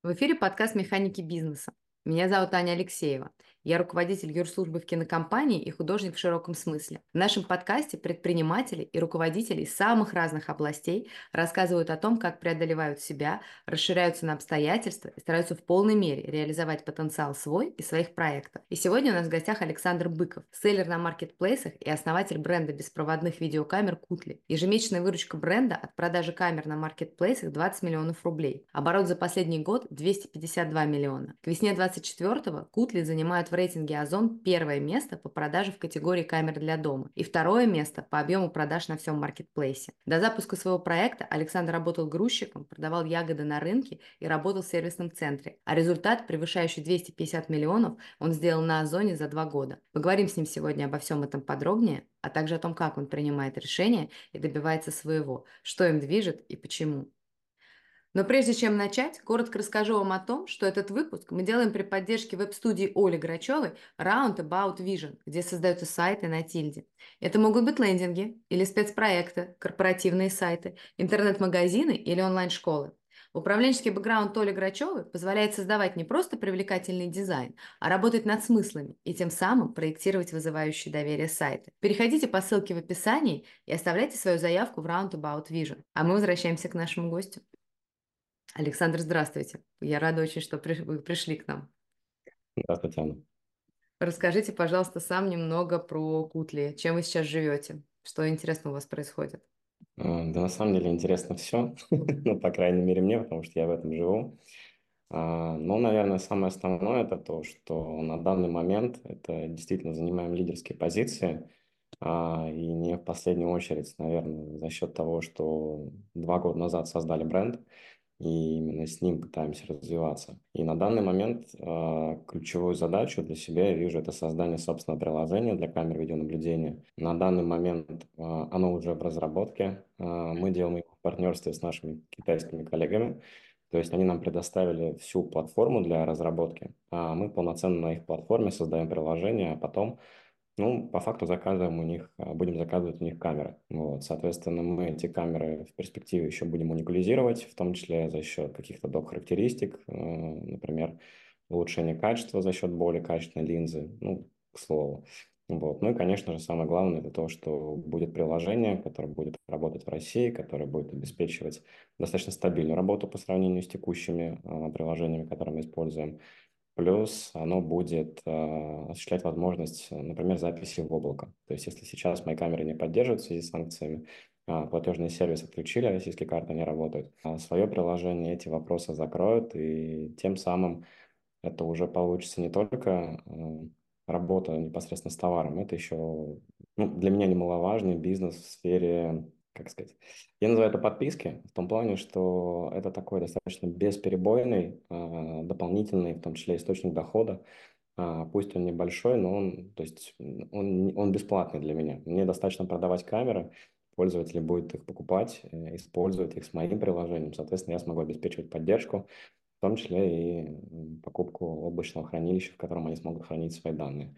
В эфире подкаст «Механики бизнеса». Меня зовут Аня Алексеева. Я руководитель юрслужбы в кинокомпании и художник в широком смысле. В нашем подкасте предприниматели и руководители из самых разных областей рассказывают о том, как преодолевают себя, расширяются на обстоятельства и стараются в полной мере реализовать потенциал свой и своих проектов. И сегодня у нас в гостях Александр Быков, селлер на маркетплейсах и основатель бренда беспроводных видеокамер Кутли. Ежемесячная выручка бренда от продажи камер на маркетплейсах 20 миллионов рублей. Оборот за последний год 252 миллиона. К весне 2024-го Кутли занимают в рейтинге Озон первое место по продаже в категории камер для дома и второе место по объему продаж на всем маркетплейсе. До запуска своего проекта Александр работал грузчиком, продавал ягоды на рынке и работал в сервисном центре. А результат, превышающий 250 миллионов, он сделал на Озоне за 2 года. Поговорим с ним сегодня обо всем этом подробнее, а также о том, как он принимает решения и добивается своего, что им движет и почему. Но прежде чем начать, коротко расскажу вам о том, что этот выпуск мы делаем при поддержке веб-студии Оли Грачевой Roundabout Vision, где создаются сайты на тильде. Это могут быть лендинги или спецпроекты, корпоративные сайты, интернет-магазины или онлайн-школы. Управленческий бэкграунд Оли Грачевой позволяет создавать не просто привлекательный дизайн, а работать над смыслами и тем самым проектировать вызывающие доверие сайты. Переходите по ссылке в описании и оставляйте свою заявку в Roundabout Vision. А мы возвращаемся к нашему гостю. Александр, здравствуйте. Я рада очень, что вы пришли к нам. Здравствуйте, Анна. Расскажите, пожалуйста, сам немного про Кутли. Чем вы сейчас живете? Что интересно у вас происходит? Да, на самом деле интересно все, ну, по крайней мере, мне, потому что я в этом живу. Но, наверное, самое основное это то, что на данный момент это действительно занимаем лидерские позиции, и не в последнюю очередь, наверное, за счет того, что 2 года назад создали бренд, и именно с ним пытаемся развиваться. И на данный момент ключевую задачу для себя я вижу это создание собственного приложения для камер видеонаблюдения. На данный момент оно уже в разработке. Мы делаем его в партнерстве с нашими китайскими коллегами. То есть они нам предоставили всю платформу для разработки, а мы полноценно на их платформе создаем приложение, а потом по факту заказываем у них, будем заказывать у них камеры. Вот, соответственно, мы эти камеры в перспективе еще будем уникализировать, в том числе за счет каких-то доп. Характеристик, например, улучшение качества за счет более качественной линзы, к слову. Вот. Ну и, конечно же, самое главное, это то, что будет приложение, которое будет работать в России, которое будет обеспечивать достаточно стабильную работу по сравнению с текущими приложениями, которые мы используем. Плюс оно будет осуществлять возможность, например, записи в облако. То есть если сейчас мои камеры не поддерживают в связи с санкциями, платежный сервис отключили, российские карты не работают, свое приложение эти вопросы закроют, и тем самым это уже получится не только работа непосредственно с товаром, это еще для меня немаловажный бизнес в сфере, как сказать, я называю это подписки, в том плане, что это такой достаточно бесперебойный, дополнительный, в том числе источник дохода. Пусть он небольшой, но то есть он бесплатный для меня. Мне достаточно продавать камеры, пользователи будут их покупать, использовать их с моим приложением. Соответственно, я смогу обеспечивать поддержку, в том числе и покупку облачного хранилища, в котором они смогут хранить свои данные.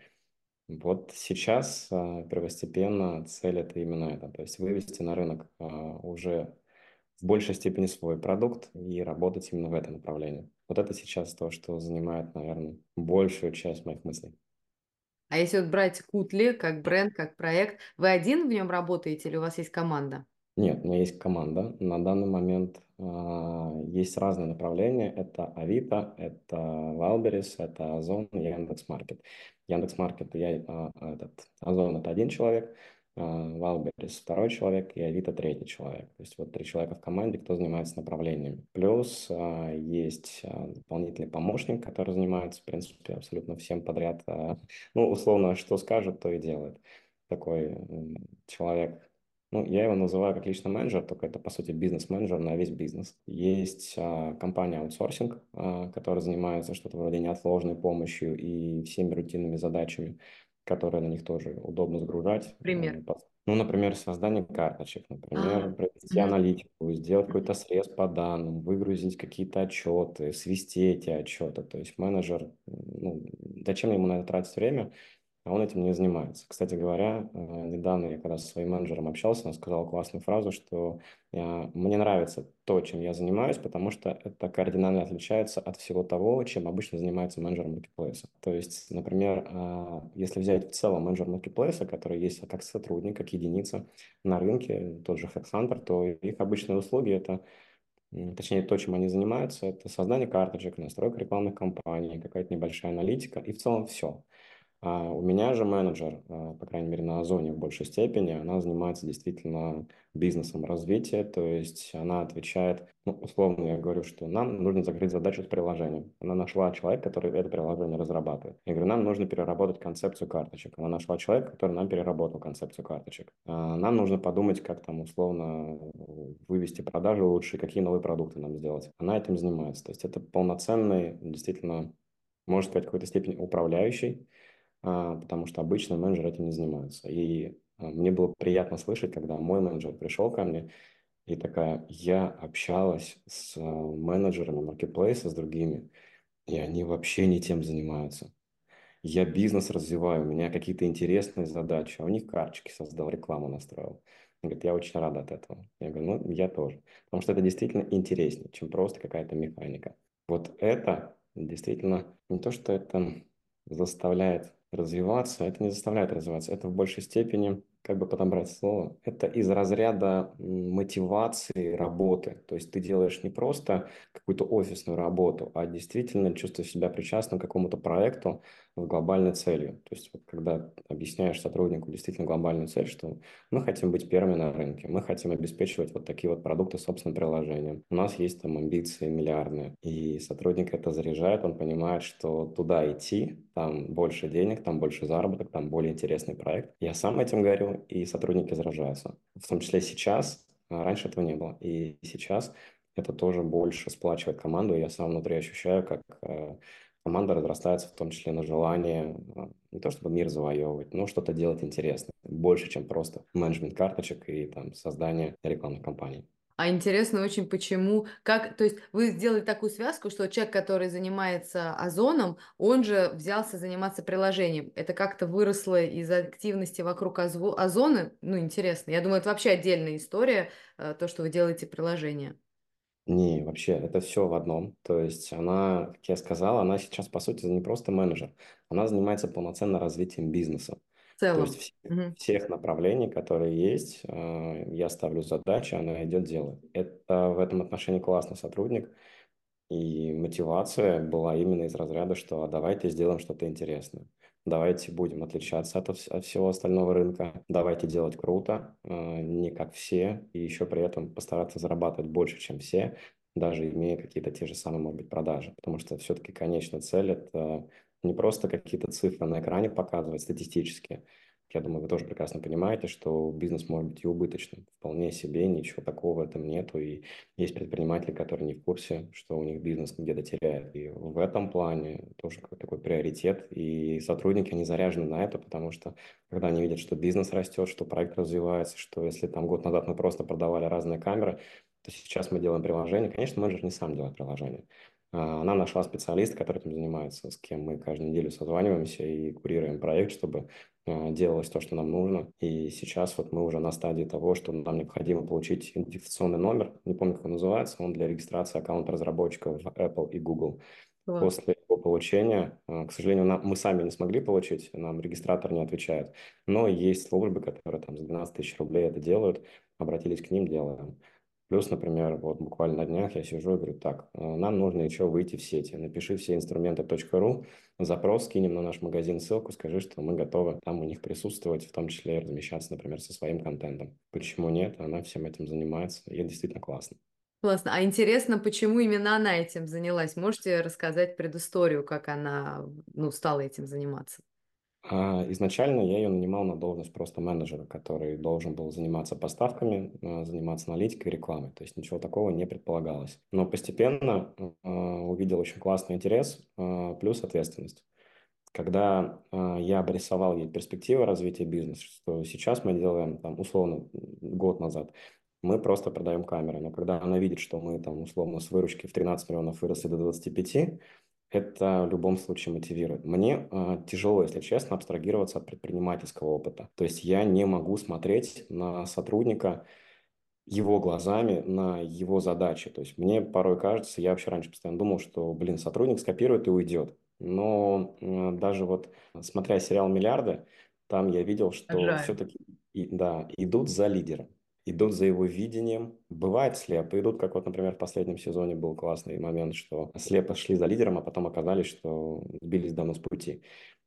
Вот сейчас первостепенно цель это именно это, то есть вывести на рынок уже в большей степени свой продукт и работать именно в этом направлении. Вот это сейчас то, что занимает, наверное, большую часть моих мыслей. А если вот брать Кутли как бренд, как проект, вы один в нем работаете или у вас есть команда? Нет, у меня есть команда. На данный момент есть разные направления. Это Авито, это Валберис, это Озон, Яндекс.Маркет. Яндекс.Маркет, Озон это один человек, Валберис второй человек и Авито третий человек. То есть вот 3 человека в команде, кто занимается направлениями. Плюс есть дополнительный помощник, который занимается, в принципе, абсолютно всем подряд. Условно, что скажет, то и делает. Такой человек. Я его называю как личный менеджер, только это, по сути, бизнес-менеджер на весь бизнес. Есть компания аутсорсинг, которая занимается что-то вроде неотложной помощью и всеми рутинными задачами, которые на них тоже удобно сгружать. Пример. Например, создание карточек, А, например, провести мгм. аналитику, сделать какой-то срез по данным, выгрузить какие-то отчеты, свести эти отчеты. То есть менеджер, зачем ему на это тратить время? а он этим не занимается. Кстати говоря, недавно я когда со своим менеджером общался, он сказал классную фразу, что мне нравится то, чем я занимаюсь, потому что это кардинально отличается от всего того, чем обычно занимается менеджер маркетплейса. То есть, например, если взять в целом менеджер маркетплейса, который есть как сотрудник, как единица на рынке, тот же HeadHunter, то их обычные услуги – это точнее, то, чем они занимаются, это создание карточек, настройка рекламных кампаний, какая-то небольшая аналитика и в целом все. А у меня же менеджер, по крайней мере, на Озоне в большей степени, она занимается действительно бизнесом развития, то есть она отвечает, ну, условно я говорю, что нам нужно закрыть задачу с приложением. Она нашла человека, который это приложение разрабатывает. Я говорю, нам нужно переработать концепцию карточек. Она нашла человека, который нам переработал концепцию карточек. Нам нужно подумать, как там условно вывести продажи лучше, какие новые продукты нам сделать. Она этим занимается. То есть это полноценный, действительно, можно сказать, в какой-то степени управляющий, потому что обычно менеджеры этим не занимаются. И мне было приятно слышать, когда мой менеджер пришел ко мне и такая, я общалась с менеджерами маркетплейса, с другими, и они вообще не тем занимаются. Я бизнес развиваю, у меня какие-то интересные задачи, а у них карточки создал, рекламу настроил. Он говорит, я очень рад от этого. Я говорю, ну, я тоже. Потому что это действительно интереснее, чем просто какая-то механика. Вот это действительно не то, что это заставляет развиваться, это не заставляет развиваться, это в большей степени, как бы подобрать слово, это из разряда мотивации работы. То есть ты делаешь не просто какую-то офисную работу, а действительно чувствуешь себя причастным к какому-то проекту с глобальной целью. То есть вот когда объясняешь сотруднику действительно глобальную цель, что мы хотим быть первыми на рынке, мы хотим обеспечивать вот такие вот продукты собственным приложением. У нас есть там амбиции миллиардные, и сотрудник это заряжает, он понимает, что туда идти, там больше денег, там больше заработок, там более интересный проект. Я сам этим горю, и сотрудники заражаются. В том числе сейчас, раньше этого не было, и сейчас это тоже больше сплачивает команду. Я сам внутри ощущаю, как команда разрастается в том числе на желание не то чтобы мир завоевывать, но что-то делать интересное. Больше, чем просто менеджмент карточек и там создание рекламных кампаний. А интересно очень, почему, как, то есть вы сделали такую связку, что человек, который занимается Озоном, он же взялся заниматься приложением. Это как-то выросло из активности вокруг Озона? Ну, интересно. Я думаю, это вообще отдельная история, то, что вы делаете приложение. Не, вообще, это все в одном. То есть она, как я сказал, она сейчас, по сути, не просто менеджер, она занимается полноценно развитием бизнеса. В То есть целом. Мгм. всех направлений, которые есть, я ставлю задачи, она идет делать. Это в этом отношении классный сотрудник. И мотивация была именно из разряда, что давайте сделаем что-то интересное. Давайте будем отличаться от всего остального рынка. Давайте делать круто, не как все, и еще при этом постараться зарабатывать больше, чем все, даже имея какие-то те же самые, может быть, продажи. Потому что все-таки конечная цель – это не просто какие-то цифры на экране показывать статистически. Я думаю, вы тоже прекрасно понимаете, что бизнес может быть и убыточным. Вполне себе, ничего такого в этом нету. И есть предприниматели, которые не в курсе, что у них бизнес где-то теряет. И в этом плане тоже как такой приоритет. И сотрудники, они заряжены на это, потому что когда они видят, что бизнес растет, что проект развивается, что если там год назад мы просто продавали разные камеры, то сейчас мы делаем приложение. Конечно, менеджер не сам делает приложение. Она нашла специалиста, который этим занимается, с кем мы каждую неделю созваниваемся и курируем проект, чтобы делалось то, что нам нужно. И сейчас вот мы уже на стадии того, что нам необходимо получить идентификационный номер, не помню, как он называется, он для регистрации аккаунта разработчиков в Apple и Google. Класс. После его получения, к сожалению, мы сами не смогли получить, нам регистратор не отвечает, но есть службы, которые там за 12 тысяч рублей это делают, обратились к ним, делаем. Плюс, например, вот буквально на днях я сижу и говорю, так, нам нужно еще выйти в сети, напиши все инструменты.ру, запрос, скинем на наш магазин ссылку, скажи, что мы готовы там у них присутствовать, в том числе и размещаться, например, со своим контентом. Почему нет? Она всем этим занимается, и это действительно классно. Классно. А интересно, почему именно она этим занялась? Можете рассказать предысторию, как она, ну, стала этим заниматься? Изначально я ее нанимал на должность просто менеджера, который должен был заниматься поставками, заниматься аналитикой и рекламой. То есть ничего такого не предполагалось. Но постепенно увидел очень классный интерес, плюс ответственность. Когда я обрисовал ей перспективы развития бизнеса, что сейчас мы делаем, там, условно, год назад, мы просто продаем камеры. Но когда она видит, что мы там условно с выручки в 13 миллионов выросли до 25, это в любом случае мотивирует. Мне тяжело, если честно, абстрагироваться от предпринимательского опыта. То есть я не могу смотреть на сотрудника его глазами на его задачи. То есть мне порой кажется, я вообще раньше постоянно думал, что, блин, сотрудник скопирует и уйдет. Но даже вот смотря сериал «Миллиарды», там я видел, что Обожаю. все-таки, да, идут за лидером, идут за его видением. Бывает слепо идут, как вот, например, в последнем сезоне был классный момент, что слепо шли за лидером, а потом оказались, что сбились давно с пути.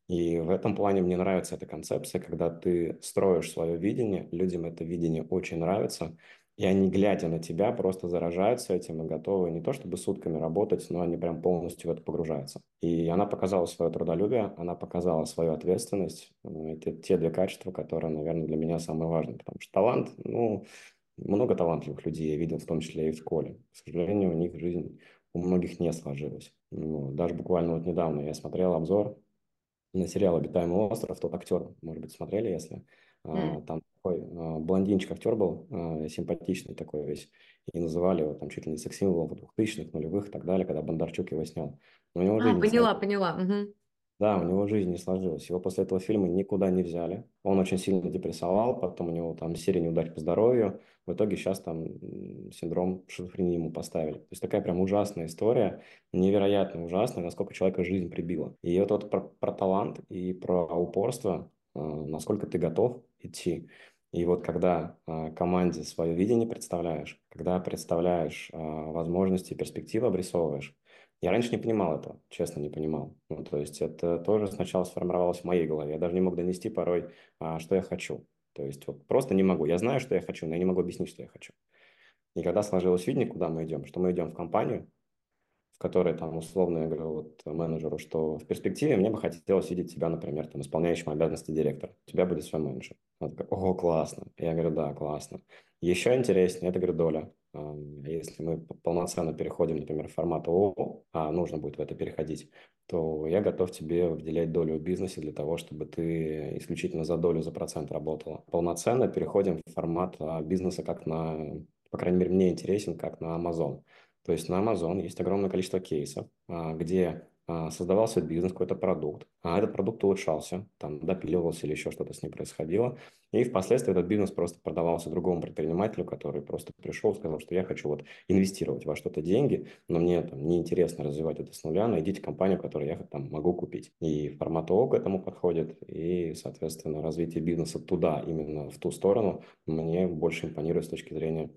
И в этом плане мне нравится эта концепция, когда ты строишь свое видение, людям это видение очень нравится, и они, глядя на тебя, просто заражаются этим и готовы не то чтобы сутками работать, но они прям полностью в это погружаются. И она показала свое трудолюбие, она показала свою ответственность. Это те две качества, которые, наверное, для меня самые важные. Потому что талант, ну, много талантливых людей я видел, в том числе и в школе. К сожалению, у них жизнь у многих не сложилась. Ну, даже буквально вот недавно я смотрел обзор на сериал «Обитаемый остров», тот актер, может быть, смотрели, если М. там такой блондинчик актер был, симпатичный такой весь, и называли его там чуть ли не секс-символом 2000-х, нулевых и так далее, когда Бондарчук его снял. Но у него А, жизнь не поняла, сложилась. поняла. Мгм. Да, у него жизнь не сложилась. Его после этого фильма никуда не взяли. Он очень сильно депрессовал, потом у него там серия неудач по здоровью. В итоге сейчас там синдром шизофрении ему поставили. То есть такая прям ужасная история, невероятно ужасная, насколько человека жизнь прибила. И вот про талант и про упорство, насколько ты готов идти. И вот когда команде свое видение представляешь, когда представляешь возможности и перспективы обрисовываешь, я раньше не понимал этого, честно не понимал. Ну, то есть это тоже сначала сформировалось в моей голове. Я даже не мог донести порой, что я хочу. То есть вот просто не могу. Я знаю, что я хочу, но я не могу объяснить, что я хочу. И когда сложилось видение, куда мы идем, что мы идем в компанию, в которой там условно я говорю вот менеджеру, что в перспективе мне бы хотелось видеть тебя, например, там, исполняющим обязанности директора. У тебя будет свой менеджер. Она такая, ого, классно. Я говорю, да, классно. Еще интереснее, это, говорю, доля. Если мы полноценно переходим, например, в формат ООО, а нужно будет в это переходить, то я готов тебе выделять долю в бизнесе для того, чтобы ты исключительно за долю, за процент работала. Полноценно переходим в формат бизнеса, как на, по крайней мере, мне интересен, как на Amazon. То есть на Amazon есть огромное количество кейсов, где создавался бизнес, какой-то продукт, а этот продукт улучшался, там допиливался или еще что-то с ним происходило, и впоследствии этот бизнес просто продавался другому предпринимателю, который просто пришел и сказал, что я хочу вот инвестировать во что-то деньги, но мне там неинтересно развивать это с нуля, найдите компанию, которую я там могу купить. И формат ООО к этому подходит, и, соответственно, развитие бизнеса туда, именно в ту сторону, мне больше импонирует с точки зрения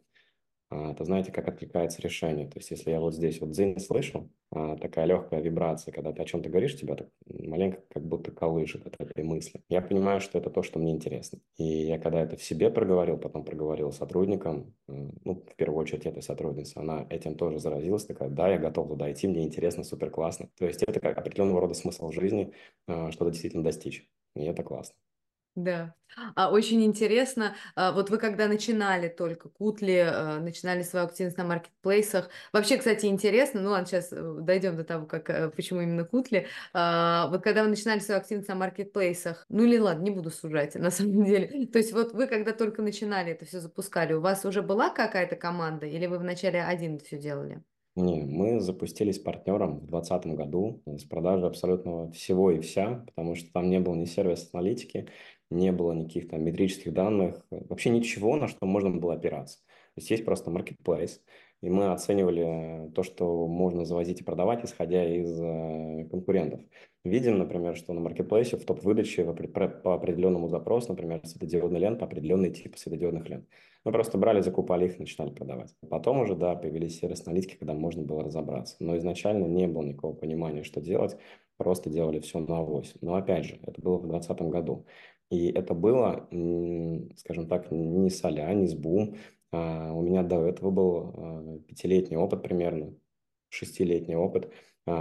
это знаете, как откликается решение. То есть, если я вот здесь вот дзынь слышу, такая легкая вибрация, когда ты о чем-то говоришь, тебя так маленько как будто колышет от этой мысли. Я понимаю, что это то, что мне интересно. И я когда это в себе проговорил, потом проговорил сотрудникам, ну, в первую очередь этой сотруднице, она этим тоже заразилась, такая, да, я готов туда идти, мне интересно, супер классно. То есть, это как определенного рода смысл жизни, что-то действительно достичь. И это классно. Да. Очень интересно. Вот вы когда начинали только Кутли, начинали свою активность на маркетплейсах. Вообще, кстати, интересно, ну ладно, сейчас дойдем до того, как, почему именно Кутли. Вот когда вы начинали свою активность на маркетплейсах, ну или ладно, не буду сужать, на самом деле. То есть вот вы когда только начинали это все запускали, у вас уже была какая-то команда или вы вначале один это все делали? Не, мы запустились партнером в 2020 году с продажи абсолютно всего и вся, потому что там не было ни сервис-аналитики, не было никаких там метрических данных, вообще ничего, на что можно было опираться. То есть просто marketplace, и мы оценивали то, что можно завозить и продавать, исходя из конкурентов. Видим, например, что на маркетплейсе в топ-выдаче по определенному запросу, например, светодиодная лента, определенный тип светодиодных лент. Мы просто брали, закупали их и начинали продавать. Потом уже, да, появились сервис-аналитики, когда можно было разобраться. Но изначально не было никакого понимания, что делать. Просто делали все на авось. Но опять же, это было в 2020 году. И это было, скажем так, не соля, не с бум. У меня до этого был пятилетний опыт примерно, шестилетний опыт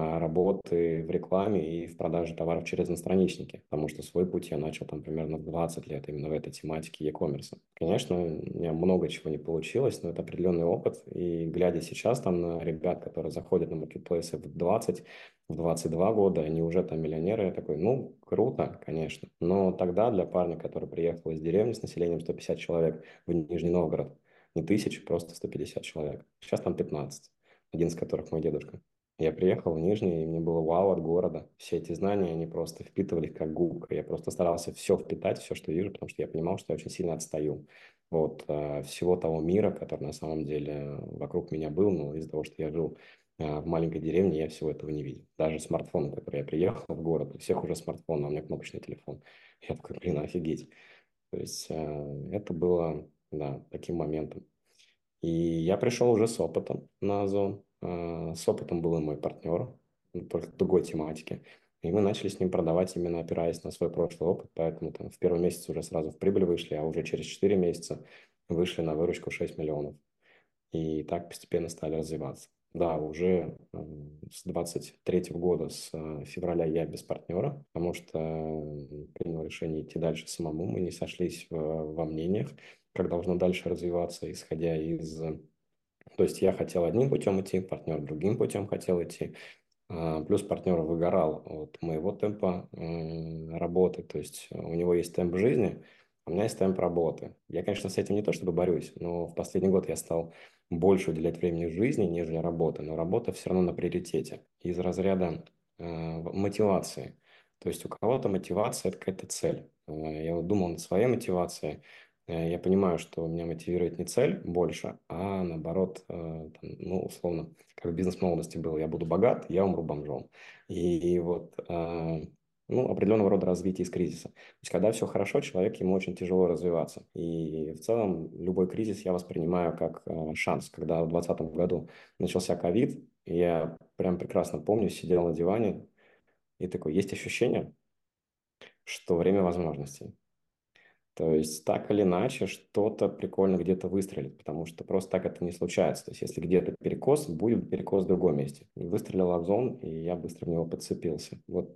работы в рекламе и в продаже товаров через иностраничники, потому что свой путь я начал там примерно в 20 лет именно в этой тематике e-commerce. Конечно, у меня много чего не получилось, но это определенный опыт, и глядя сейчас там на ребят, которые заходят на маркетплейсы в 20, в 22 года, они уже там миллионеры, я такой, ну, круто, конечно, но тогда для парня, который приехал из деревни с населением 150 человек в Нижний Новгород, не тысяч, просто 150 человек. Сейчас там 15, один из которых мой дедушка. Я приехал в Нижний, и мне было вау от города. Все эти знания, они просто впитывались как губка. Я просто старался все впитать, все, что вижу, потому что я понимал, что я очень сильно отстаю от всего того мира, который на самом деле вокруг меня был, но из-за того, что я жил в маленькой деревне, я всего этого не видел. Даже смартфон, который я приехал в город, у всех уже смартфон, а у меня кнопочный телефон. Я такой, блин, офигеть. То есть это было, да, таким моментом. И я пришел уже с опытом на Озон. С опытом был и мой партнер, только другой тематики. И мы начали с ним продавать, именно опираясь на свой прошлый опыт. Поэтому там, в первый месяц уже сразу в прибыль вышли, а уже через 4 месяца вышли на выручку 6 миллионов. И так постепенно стали развиваться. Да, уже с 23 года, с февраля я без партнера, потому что принял решение идти дальше самому. Мы не сошлись во мнениях, как должно дальше развиваться, исходя из... То есть я хотел одним путем идти, партнер другим путем хотел идти. Плюс партнер выгорал от моего темпа работы, то есть у него есть темп жизни, а у меня есть темп работы. Я, конечно, с этим не то чтобы борюсь, но в последний год я стал больше уделять времени жизни, нежели работе, но работа все равно на приоритете. Из разряда мотивации. То есть у кого-то мотивация– это какая-то цель. Я вот думал над своей мотивацией. Я понимаю, что меня мотивирует не цель больше, а наоборот, там, ну, условно, как в бизнес-молодости было, я буду богат, я умру бомжом. И вот, ну, определенного рода развитие из кризиса. То есть, когда все хорошо, человек, ему очень тяжело развиваться. И в целом любой кризис я воспринимаю как шанс. Когда в 2020 году начался ковид, я прям прекрасно помню, сидел на диване и такой, есть ощущение, что время возможностей. То есть так или иначе что-то прикольно где-то выстрелит, потому что просто так это не случается. То есть если где-то перекос, будет перекос в другом месте. Выстрелил Озон, и я быстро в него подцепился. Вот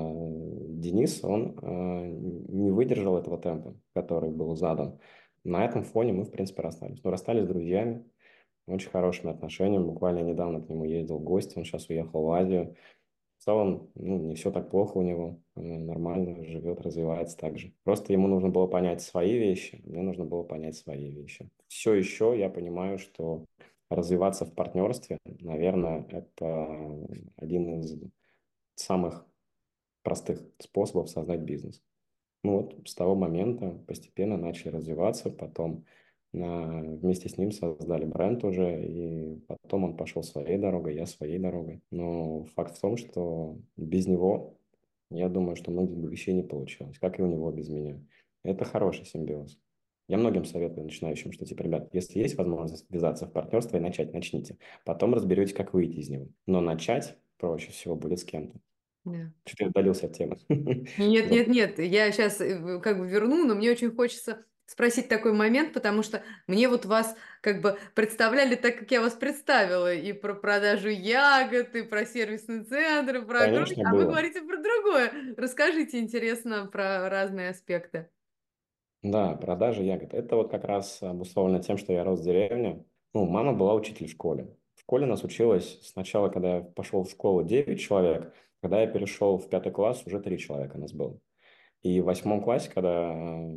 Денис, он не выдержал этого темпа, который был задан. На этом фоне мы, в принципе, расстались. Но расстались с друзьями, очень хорошими отношениями. Буквально недавно к нему ездил в гости, он сейчас уехал в Азию. В целом, ну, не все так плохо у него, нормально живет, развивается так же. Просто ему нужно было понять свои вещи, мне нужно было понять свои вещи. Все еще я понимаю, что развиваться в партнерстве, наверное, это один из самых простых способов создать бизнес. Ну вот с того момента постепенно начали развиваться, потом вместе с ним создали бренд уже, и потом он пошел своей дорогой, я своей дорогой. Но факт в том, что без него, я думаю, что многих бы вещей не получилось, как и у него без меня. Это хороший симбиоз. Я многим советую начинающим, что типа, ребят, если есть возможность ввязаться в партнерство и начать, начните. Потом разберетесь, как выйти из него. Но начать проще всего будет с кем-то. Да. Чуть-чуть отдалился от темы. Нет, нет, нет, я сейчас как бы верну, но мне очень хочется спросить такой момент, потому что мне вот вас как бы представляли так, как я вас представила, и про продажу ягод, и про сервисный центр, и про огромный, Конечно, а вы было. говорите про другое. Расскажите, интересно, про разные аспекты. Да, продажи ягод. Это вот как раз обусловлено тем, что я рос в деревне. Ну, мама была учитель в школе. В школе нас училось сначала, когда я пошел в школу, 9 человек. Когда я перешел в 5 класс, уже 3 человека нас было. И в 8 классе, когда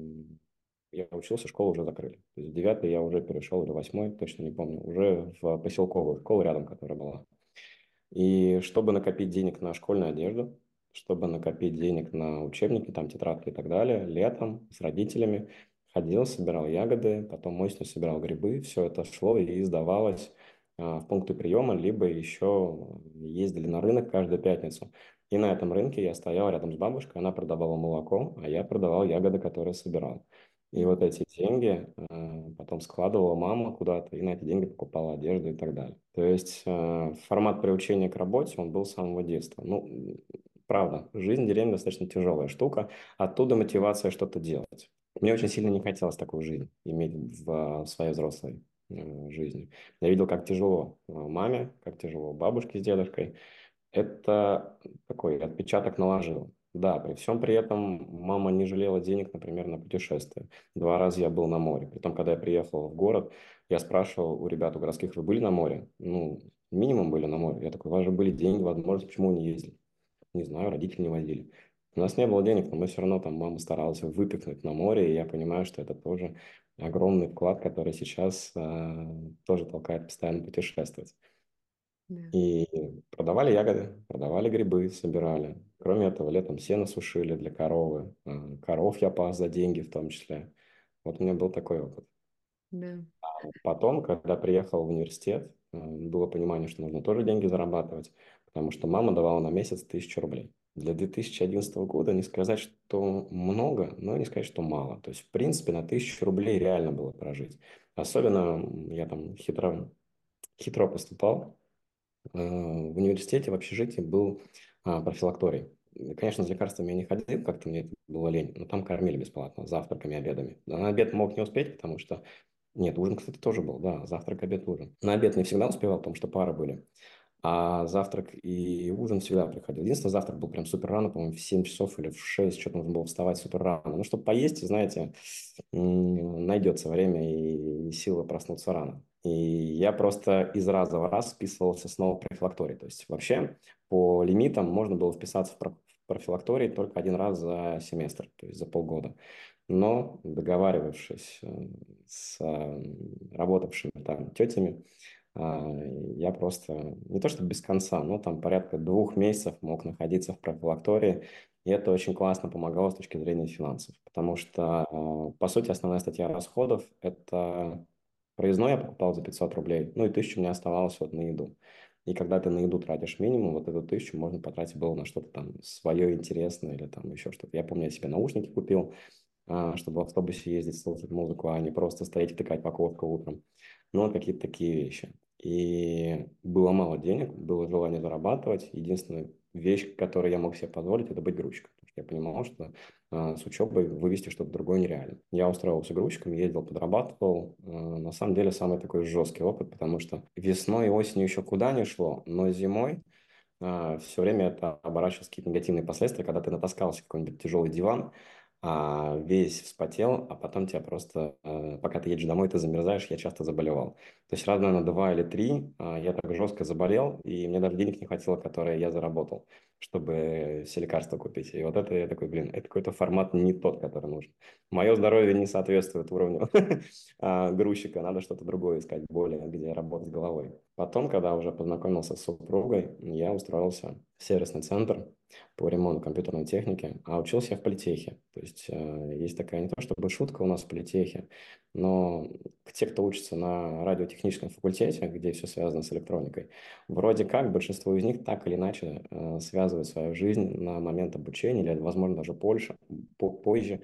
я учился, школу уже закрыли. То есть в 9 я уже перешел, или 8, точно не помню, уже в поселковую школу рядом, которая была. И чтобы накопить денег на школьную одежду, чтобы накопить денег на учебники, там, тетрадки и так далее, летом с родителями ходил, собирал ягоды, потом осенью собирал грибы. Все это шло и сдавалось в пункты приема, либо еще ездили на рынок каждую пятницу. И на этом рынке я стоял рядом с бабушкой, она продавала молоко, а я продавал ягоды, которые собирал. И вот эти деньги потом складывала мама куда-то, и на эти деньги покупала одежду и так далее. То есть формат приучения к работе, он был с самого детства. Ну, правда, жизнь в деревне достаточно тяжелая штука, оттуда мотивация что-то делать. Мне очень сильно не хотелось такую жизнь иметь в своей взрослой жизни. Я видел, как тяжело маме, как тяжело бабушке с дедушкой. Это такой отпечаток наложил. Да, при всем при этом мама не жалела денег, например, на путешествия. 2 раза я был на море. Притом, когда я приехал в город, я спрашивал у ребят, у городских, вы были на море? Ну, минимум были на море. Я такой, у вас же были деньги, возможность, почему вы не ездили? Не знаю, родители не возили. У нас не было денег, но мы все равно там, мама старалась выпихнуть на море, и я понимаю, что это тоже огромный вклад, который сейчас тоже толкает постоянно путешествовать. Да, И продавали ягоды, продавали грибы, собирали. Кроме этого, летом сено сушили для коровы. Коров я пас за деньги в том числе. Вот у меня был такой опыт. да, Потом, когда приехал в университет, было понимание, что нужно тоже деньги зарабатывать, потому что мама давала на месяц 1000 рублей. Для 2011 года не сказать, что много, но не сказать, что мало. То есть, в принципе, на 1000 рублей реально было прожить. Особенно я там хитро поступал. В университете, в общежитии был профилакторий. Конечно, за лекарствами я не ходил, как-то мне это было лень, но там кормили бесплатно, завтраками, обедами. На обед мог не успеть, потому что... Нет, ужин, кстати, тоже был, да, завтрак, обед, ужин. На обед не всегда успевал, потому что пары были. А завтрак и ужин всегда приходил. Единственное, завтрак был прям супер рано, по-моему, в 7 часов или в 6, что-то нужно было вставать супер рано. Ну, чтобы поесть, знаете, найдется время и силы проснуться рано. И я просто из раза в раз списывался снова в профилакторий. То есть вообще по лимитам можно было вписаться в профилакторий только один раз за семестр, то есть за полгода. Но договаривавшись с работавшими там тетями, а, я просто не то чтобы без конца, но там порядка 2 месяцев мог находиться в профилактории, и это очень классно помогало с точки зрения финансов, потому что, по сути, основная статья расходов – это проездной я покупал за 500 рублей, ну и 1000 у меня оставалось вот на еду. И когда ты на еду тратишь минимум, вот эту 1000 можно потратить было на что-то там свое интересное или там еще что-то. Я помню, я себе наушники купил, чтобы в автобусе ездить, слушать музыку, а не просто стоять и тыкать по ковру утром. Ну, вот какие-то такие вещи. И было мало денег, было желание зарабатывать. Единственная вещь, которую я мог себе позволить, это быть грузчиком. Потому что я понимал, что с учебой вывести что-то другое нереально. Я устроился грузчиком, ездил, подрабатывал. На самом деле самый такой жесткий опыт, потому что весной и осенью еще куда не шло, но зимой все время это оборачивалось в какие-то негативные последствия, когда ты натаскался в какой-нибудь тяжелый диван, весь вспотел, а потом тебя просто, пока ты едешь домой, ты замерзаешь, я часто заболевал. То есть раз, наверное, 2 или 3 я так жестко заболел, и мне даже денег не хватило, которые я заработал, чтобы все лекарства купить. И вот это я такой, блин, это какой-то формат не тот, который нужен. Мое здоровье не соответствует уровню грузчика, надо что-то другое искать, более, где работать головой. Потом, когда уже познакомился с супругой, я устроился в сервисный центр по ремонту компьютерной техники, а учился я в политехе. То есть есть такая не то чтобы шутка у нас в политехе, но те, кто учится на радиотехническом факультете, где все связано с электроникой, вроде как большинство из них так или иначе связывают свою жизнь на момент обучения или, возможно, даже позже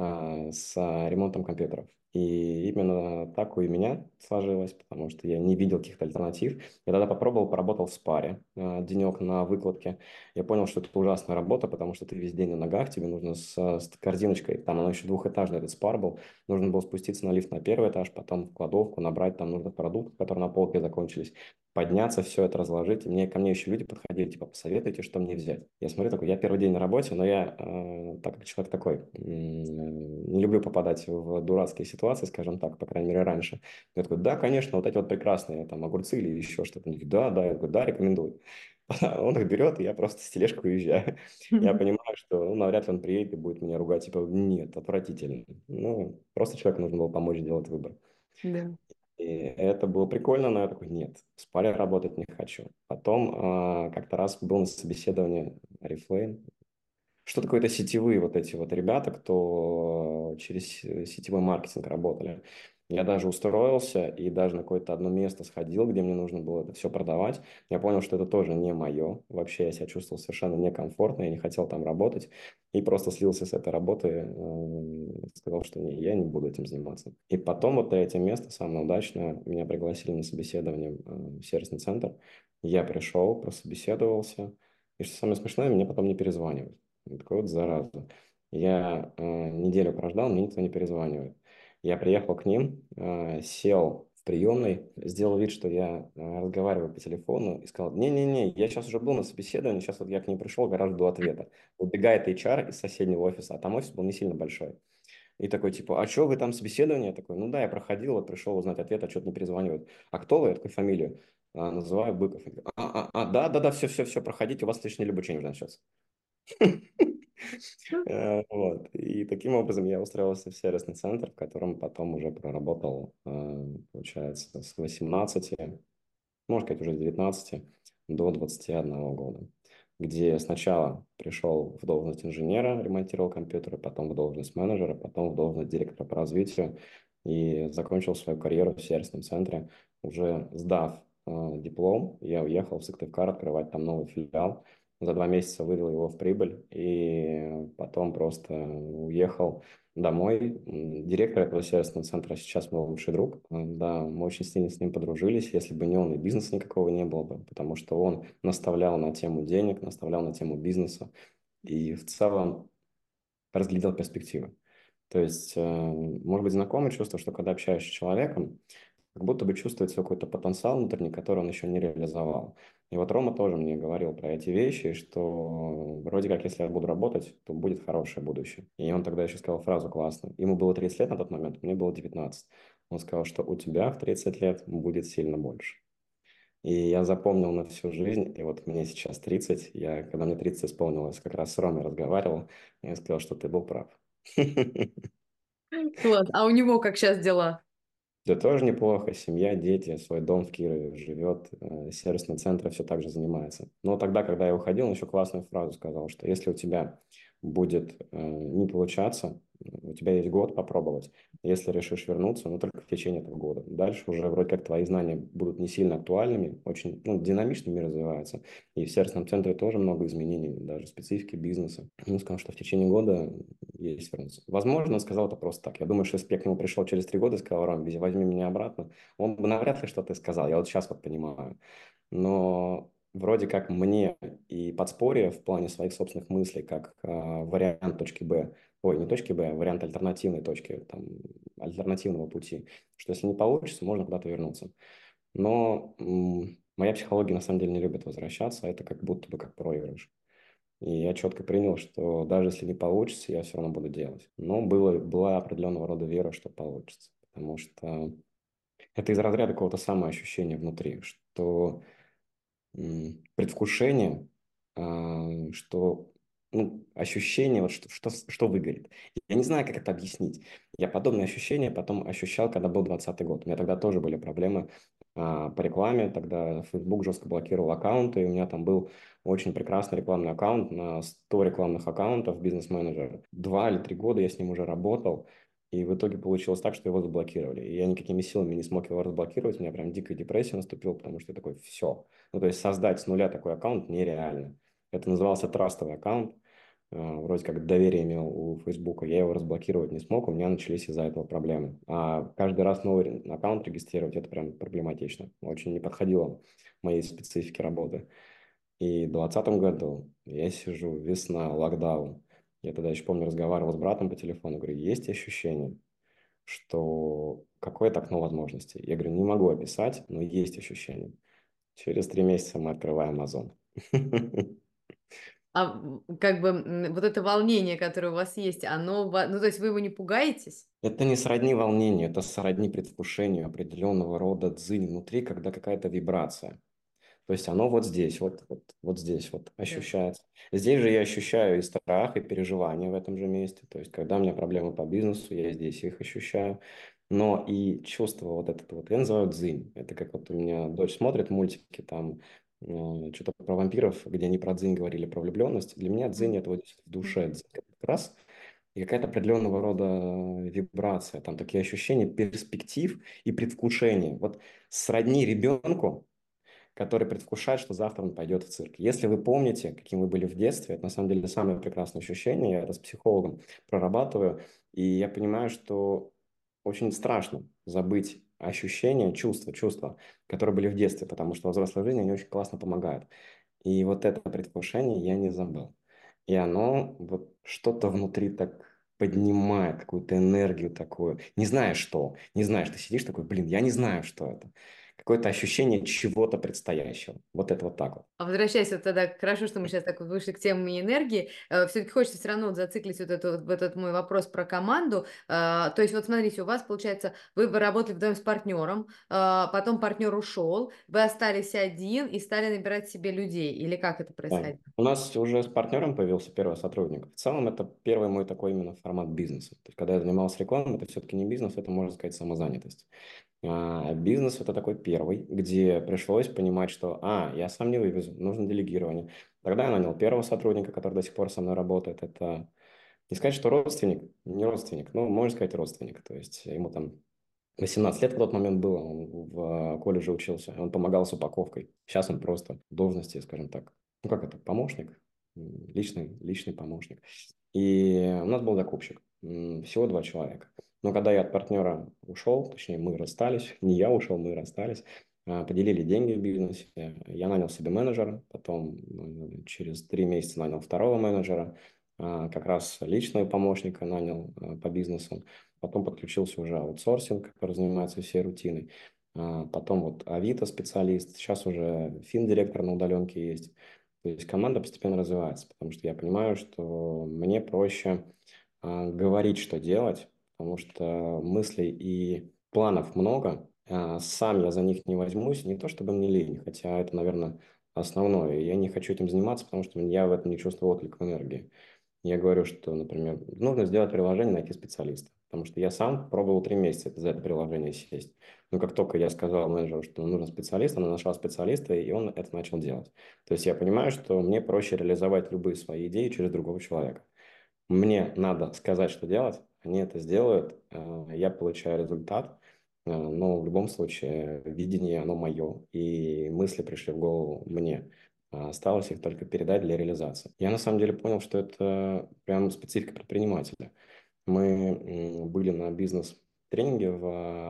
с ремонтом компьютеров. И именно так и у меня сложилось, потому что я не видел каких-то альтернатив. Я тогда попробовал, поработал в спаре денек на выкладке. Я понял, что это ужасная работа, потому что ты весь день на ногах, тебе нужно с корзиночкой, там оно еще двухэтажный этот спар был, нужно было спуститься на лифт на первый этаж, потом в кладовку, набрать там нужных продуктов, которые на полке закончились, подняться, все это разложить. И ко мне еще люди подходили, типа, посоветуйте, что мне взять. Я смотрю, такой, я первый день на работе, но я, так как человек такой, не люблю попадать в дурацкие ситуации, скажем так, по крайней мере, раньше. Я такой, да, конечно, вот эти вот прекрасные там огурцы или еще что-то. Они такие, да, да, я такой, да, рекомендую. Он их берет, и я просто с тележкой уезжаю. Я понимаю, что ну, навряд ли он приедет и будет меня ругать, типа, нет, отвратительно. Ну, просто человеку нужно было помочь сделать выбор. да. И это было прикольно, но я такой, нет, в спале работать не хочу. Потом как-то раз был на собеседовании Oriflame. Что такое это сетевые вот эти вот ребята, кто через сетевой маркетинг работали. Я даже устроился и даже на какое-то одно место сходил, где мне нужно было это все продавать. Я понял, что это тоже не мое. Вообще я себя чувствовал совершенно некомфортно, я не хотел там работать. И просто слился с этой работы, сказал, что не, я не буду этим заниматься. И потом вот третье место, самое удачное, меня пригласили на собеседование в сервисный центр. Я пришел, прособеседовался. И что самое смешное, мне потом не перезванивают. Я такой, вот зараза. Я неделю прождал, мне никто не перезванивает. Я приехал к ним, сел в приемной, сделал вид, что я разговариваю по телефону и сказал, не-не-не, я сейчас уже был на собеседовании, сейчас вот я к ним пришел, гораздо до ответа. Убегает HR из соседнего офиса, а там офис был не сильно большой. И такой, типа, а что вы там собеседование? Я такой, ну да, я проходил, вот пришел узнать ответ, а что-то не перезванивают. А кто вы? Я такой, фамилию. Называю Быков. Я такой, да, все, проходите, у вас личное обучение уже начнется. Вот. И таким образом я устроился в сервисный центр, в котором потом уже проработал, получается, с 18. можно сказать, уже с 19 до 21 года, где сначала пришел в должность инженера, ремонтировал компьютеры, потом в должность менеджера, потом в должность директора по развитию и закончил свою карьеру в сервисном центре. Уже сдав диплом, я уехал в Сыктывкар открывать там новый филиал. За 2 месяца вывел его в прибыль и потом просто уехал домой. Директор этого сервисного центра сейчас мой лучший друг. Да, мы очень сильно с ним подружились. Если бы не он, и бизнеса никакого не было бы, потому что он наставлял на тему денег, наставлял на тему бизнеса и в целом разглядел перспективы. То есть, может быть, знакомое чувство, что когда общаешься с человеком, как будто бы чувствуется какой-то потенциал внутренний, который он еще не реализовал. И вот Рома тоже мне говорил про эти вещи, что вроде как, если я буду работать, то будет хорошее будущее. И он тогда еще сказал фразу классную. Ему было 30 лет на тот момент, мне было 19. Он сказал, что у тебя в 30 лет будет сильно больше. И я запомнил на всю жизнь, и вот мне сейчас 30, когда мне 30 исполнилось, как раз с Ромой разговаривал, и я сказал, что ты был прав. Класс. А у него как сейчас дела? Да тоже неплохо. Семья, дети, свой дом в Кирове живет, сервисный центр все так же занимается. Но тогда, когда я уходил, он еще классную фразу сказал, что если у тебя будет не получаться, у тебя есть год попробовать. Если решишь вернуться, но только в течение этого года. Дальше уже вроде как твои знания будут не сильно актуальными, очень динамично мир развивается. И в сервисном центре тоже много изменений, даже специфики бизнеса. Он сказал, что в течение года есть вернуться. Возможно, он сказал это просто так. Я думаю, что если бы я к нему пришел через 3 года и сказал, Ром, возьми меня обратно, он бы навряд ли что-то сказал. Я вот сейчас вот понимаю. Но вроде как мне и подспорье в плане своих собственных мыслей, как вариант точки Б, ой, не точки Б, а вариант альтернативной точки, там, альтернативного пути, что если не получится, можно куда-то вернуться. Но моя психология на самом деле не любит возвращаться, это как будто бы как проигрыш. И я четко принял, что даже если не получится, я все равно буду делать. Но была определенного рода вера, что получится. Потому что это из разряда какого-то самоощущения внутри, что предвкушение, что ощущение, вот что выгорит. Я не знаю, как это объяснить. Я подобные ощущения потом ощущал, когда был 2020 год. У меня тогда тоже были проблемы по рекламе. Тогда Facebook жестко блокировал аккаунты, и у меня там был очень прекрасный рекламный аккаунт на 100 рекламных аккаунтов бизнес-менеджер. 2 или 3 года я с ним уже работал, и в итоге получилось так, что его заблокировали. И я никакими силами не смог его разблокировать. У меня прям дикая депрессия наступила, потому что я такой, все. Ну, то есть создать с нуля такой аккаунт нереально. Это назывался трастовый аккаунт. Вроде как доверие имел у Фейсбука. Я его разблокировать не смог, у меня начались из-за этого проблемы. А каждый раз новый аккаунт регистрировать, это прям проблематично. Очень не подходило моей специфике работы. И в 2020 году я сижу, весна, локдаун. Я тогда еще помню, разговаривал с братом по телефону, говорю, есть ощущение, что какое-то окно возможностей. Я говорю, не могу описать, но есть ощущение. Через 3 месяца мы открываем Amazon. А как бы вот это волнение, которое у вас есть, оно, ну то есть вы его не пугаетесь? Это не сродни волнению, это сродни предвкушению определенного рода дзынь внутри, когда какая-то вибрация. То есть оно вот здесь, вот здесь вот Да. ощущается. Здесь же я ощущаю и страх, и переживания в этом же месте. То есть когда у меня проблемы по бизнесу, я здесь их ощущаю. Но и чувство вот это вот, я называю дзынь. Это как вот у меня дочь смотрит мультики, там что-то про вампиров, где они про дзынь говорили, про влюбленность. Для меня дзынь это вот здесь в душе. Дзынь как раз и какая-то определенного рода вибрация, там такие ощущения перспектив и предвкушения. Вот сродни ребенку, который предвкушает, что завтра он пойдет в цирк. Если вы помните, каким вы были в детстве, это на самом деле самое прекрасное ощущение. Я это с психологом прорабатываю, и я понимаю, что очень страшно забыть ощущения, чувства, которые были в детстве, потому что во взрослой жизни они очень классно помогают. И вот это предвкушение я не забыл. И оно вот что-то внутри так поднимает, какую-то энергию такую. Не знаешь что, не знаешь, ты сидишь такой, блин, я не знаю, что это. Какое-то ощущение чего-то предстоящего. Вот это вот так вот. А возвращаясь вот тогда, хорошо, что мы сейчас так вот вышли к теме энергии, все-таки хочется все равно вот зациклить вот этот мой вопрос про команду. То есть вот смотрите, у вас получается, вы работали вдвоем с партнером, потом партнер ушел, вы остались один и стали набирать себе людей, или как это Да. происходило? У нас уже с партнером появился первый сотрудник. В целом это первый мой такой именно формат бизнеса. То есть, когда я занимался рекламой, это все-таки не бизнес, это, можно сказать, самозанятость. Бизнес это такой первый, где пришлось понимать, что, я сам не вывезу, нужно делегирование. Тогда я нанял первого сотрудника, который до сих пор со мной работает. Это не сказать, что родственник, не родственник, но можно сказать родственник. То есть ему там 18 лет в тот момент было, он в колледже учился, он помогал с упаковкой. Сейчас он просто в должности, скажем так, ну как это, помощник, личный помощник. И у нас был закупщик, всего два человека. Но когда я от партнера ушел, точнее мы расстались, не я ушел, мы расстались, поделили деньги в бизнесе, я нанял себе менеджера, потом через 3 месяца нанял второго менеджера, как раз личного помощника нанял по бизнесу. Потом подключился уже аутсорсинг, который занимается всей рутиной. Потом вот Авито специалист, сейчас уже финдиректор на удаленке есть. То есть команда постепенно развивается, потому что я понимаю, что мне проще говорить, что делать, потому что мыслей и планов много. Сам я за них не возьмусь, не то чтобы мне лень, хотя это, наверное, основное. Я не хочу этим заниматься, потому что я в этом не чувствую отклика энергии. Я говорю, что, например, нужно сделать приложение, найти специалиста. Потому что я сам пробовал 3 месяца за это приложение сесть. Но как только я сказал менеджеру, что нужен специалист, она нашла специалиста, и он это начал делать. То есть я понимаю, что мне проще реализовать любые свои идеи через другого человека. Мне надо сказать, что делать, они это сделают, я получаю результат, но в любом случае видение, оно мое, и мысли пришли в голову мне. Осталось их только передать для реализации. Я на самом деле понял, что это прям специфика предпринимателя. Мы были на бизнес-тренинге в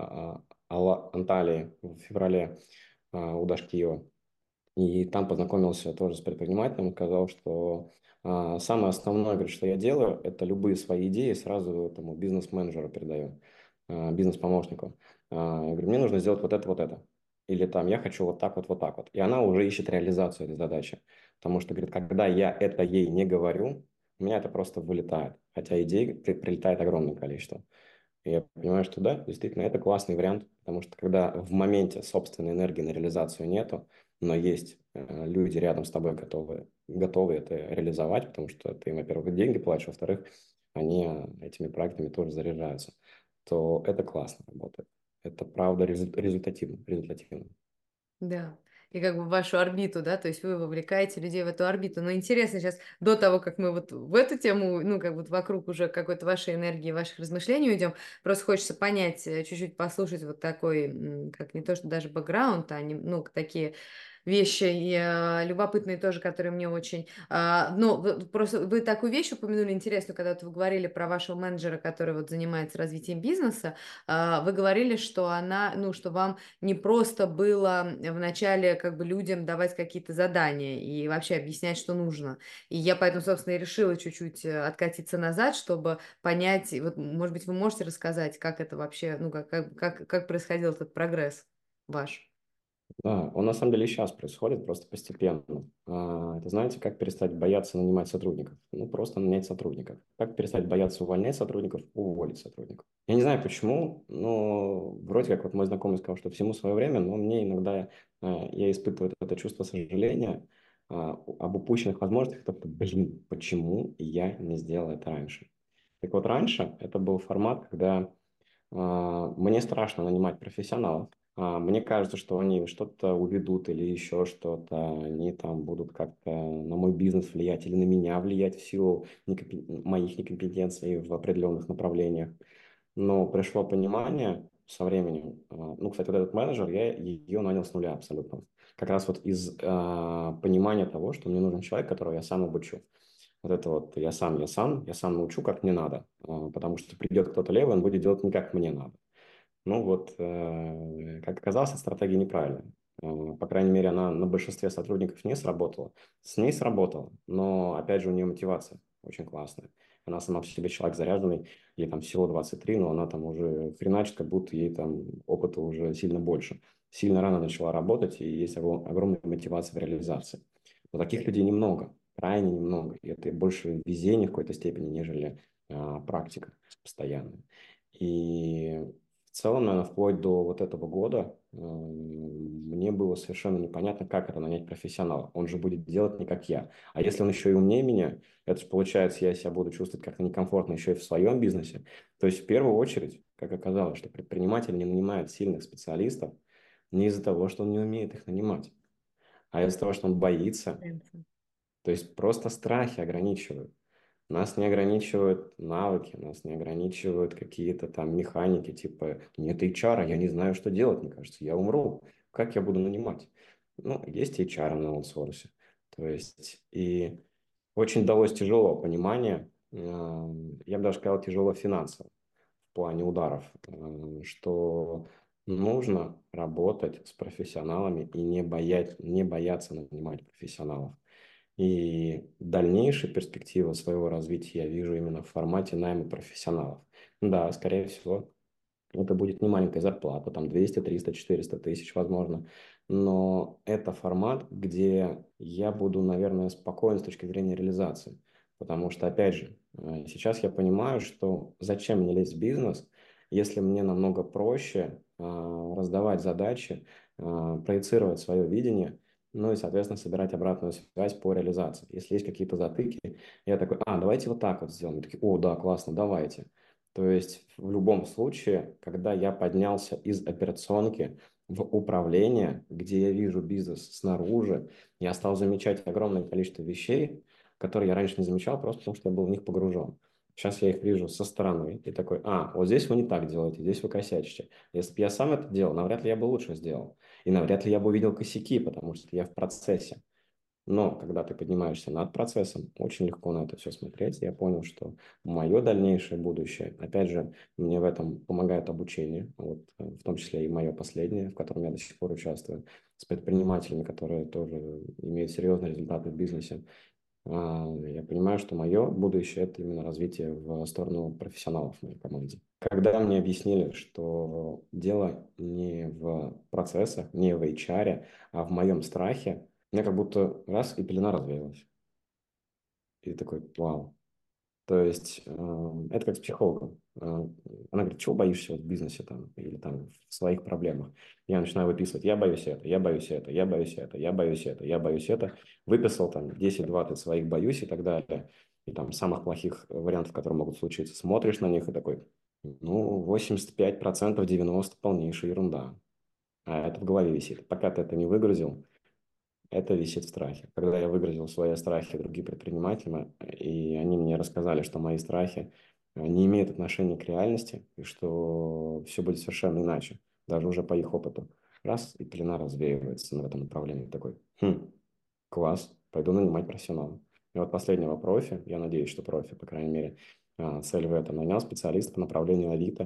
Анталии в феврале у Дашкиева. И там познакомился тоже с предпринимателем, сказал, что самое основное, говорит, что я делаю, это любые свои идеи сразу этому бизнес-менеджеру передаю, бизнес-помощнику. Я говорю, мне нужно сделать вот это, вот это. Или там, я хочу вот так вот, вот так вот. И она уже ищет реализацию этой задачи. Потому что, говорит, когда я это ей не говорю, у меня это просто вылетает. Хотя идей прилетает огромное количество. И я понимаю, что да, действительно, это классный вариант, потому что когда в моменте собственной энергии на реализацию нету, но есть люди рядом с тобой готовы это реализовать, потому что ты им, во-первых, деньги платишь, во-вторых, они этими проектами тоже заряжаются, то это классно работает. Это правда результативно. Да. И как бы в вашу орбиту, да, то есть вы вовлекаете людей в эту орбиту. Но интересно сейчас, до того, как мы вот в эту тему, ну, как вот вокруг уже какой-то вашей энергии, ваших размышлений уйдем, просто хочется понять, чуть-чуть послушать вот такой, как не то, что даже бэкграунд, ну, такие вещи и, любопытные тоже, которые мне очень... Ну, просто вы такую вещь упомянули интересную, когда вот вы говорили про вашего менеджера, который вот занимается развитием бизнеса, вы говорили, что она, ну, что вам не просто было вначале как бы людям давать какие-то задания и вообще объяснять, что нужно. И я поэтому, собственно, и решила чуть-чуть откатиться назад, чтобы понять, и вот, может быть, вы можете рассказать, как это вообще, ну, как происходил этот прогресс ваш? Да, он на самом деле и сейчас происходит, просто постепенно. Это знаете, как перестать бояться нанимать сотрудников? Ну, просто нанять сотрудников. Как перестать бояться увольнять сотрудников? Уволить сотрудников. Я не знаю почему, но вроде как вот мой знакомый сказал, что всему свое время, но мне иногда я испытываю это чувство сожаления об упущенных возможностях, потому что, блин, почему я не сделал это раньше? Так вот, раньше это был формат, когда мне страшно нанимать профессионалов. Мне кажется, что они что-то уведут или еще что-то. Они там будут как-то на мой бизнес влиять или на меня влиять в силу моих некомпетенций в определенных направлениях. Но пришло понимание со временем. Ну, кстати, вот этот менеджер, я ее нанял с нуля абсолютно. Как раз вот из понимания того, что мне нужен человек, которого я сам обучу. Вот это вот я сам научу, как мне надо, потому что придет кто-то левый, он будет делать не как мне надо. Ну вот, как оказалось, эта стратегия неправильная. По крайней мере, она на большинстве сотрудников не сработала. С ней сработала, но, опять же, у нее мотивация очень классная. Она сама по себе человек заряженный, ей там всего 23, но она там уже хреначит, как будто ей там опыта уже сильно больше. Сильно рано начала работать, и есть огромная мотивация в реализации. Но таких людей немного, крайне немного. И это больше везение в какой-то степени, нежели практика постоянная. И в целом, наверное, вплоть до вот этого года мне было совершенно непонятно, как это нанять профессионала. Он же будет делать не как я. А если он еще и умнее меня, это же получается, я себя буду чувствовать как-то некомфортно еще и в своем бизнесе. То есть, в первую очередь, как оказалось, что предприниматель не нанимает сильных специалистов не из-за того, что он не умеет их нанимать, а из-за того, что он боится. То есть просто страхи ограничивают. Нас не ограничивают навыки, нас не ограничивают какие-то там механики, типа нет HR, я не знаю, что делать, мне кажется, я умру. Как я буду нанимать? Ну, есть HR на аутсорсе. То есть и очень далось тяжелого понимания, я бы даже сказал, тяжело финансово в плане ударов, что нужно работать с профессионалами и не бояться нанимать профессионалов. И дальнейшие перспективы своего развития я вижу именно в формате найма профессионалов. Да, скорее всего, это будет не маленькая зарплата, там 200, 300, 400 тысяч, возможно. Но это формат, где я буду, наверное, спокоен с точки зрения реализации. Потому что, опять же, сейчас я понимаю, что зачем мне лезть в бизнес, если мне намного проще раздавать задачи, проецировать свое видение, ну и, соответственно, собирать обратную связь по реализации. Если есть какие-то затыки, я такой, давайте вот так вот сделаем. Они такие, о, да, классно, давайте. То есть в любом случае, когда я поднялся из операционки в управление, где я вижу бизнес снаружи, я стал замечать огромное количество вещей, которые я раньше не замечал, просто потому что я был в них погружен. Сейчас я их вижу со стороны и такой, вот здесь вы не так делаете, здесь вы косячите. Если бы я сам это делал, навряд ли я бы лучше сделал. И навряд ли я бы увидел косяки, потому что я в процессе. Но когда ты поднимаешься над процессом, очень легко на это все смотреть. Я понял, что мое дальнейшее будущее, опять же, мне в этом помогает обучение, вот, в том числе и мое последнее, в котором я до сих пор участвую, с предпринимателями, которые тоже имеют серьезные результаты в бизнесе. Я понимаю, что мое будущее – это именно развитие в сторону профессионалов в моей команде. Когда мне объяснили, что дело не в процессах, не в HR, а в моем страхе, у меня как будто раз и пелена развеялась. И такой, вау. То есть это как с психологом. Она говорит, чего боишься вот в бизнесе там, или там в своих проблемах? Я начинаю выписывать, я боюсь это, я боюсь это, я боюсь это, я боюсь это, я боюсь это. Выписал там 10-20 своих боюсь и так далее. И там самых плохих вариантов, которые могут случиться. Смотришь на них и такой, ну, 85%, 90% полнейшая ерунда. А это в голове висит. Пока ты это не выгрузил, это висит в страхе. Когда я выгрузил свои страхи другим предпринимателям, и они мне рассказали, что мои страхи не имеют отношения к реальности, и что все будет совершенно иначе, даже уже по их опыту. Раз, и пелена развеивается в этом направлении. Такой, класс, пойду нанимать профессионала. И вот последнего профи, я надеюсь, что профи, по крайней мере, цель в этом, нанял специалиста по направлению Авито,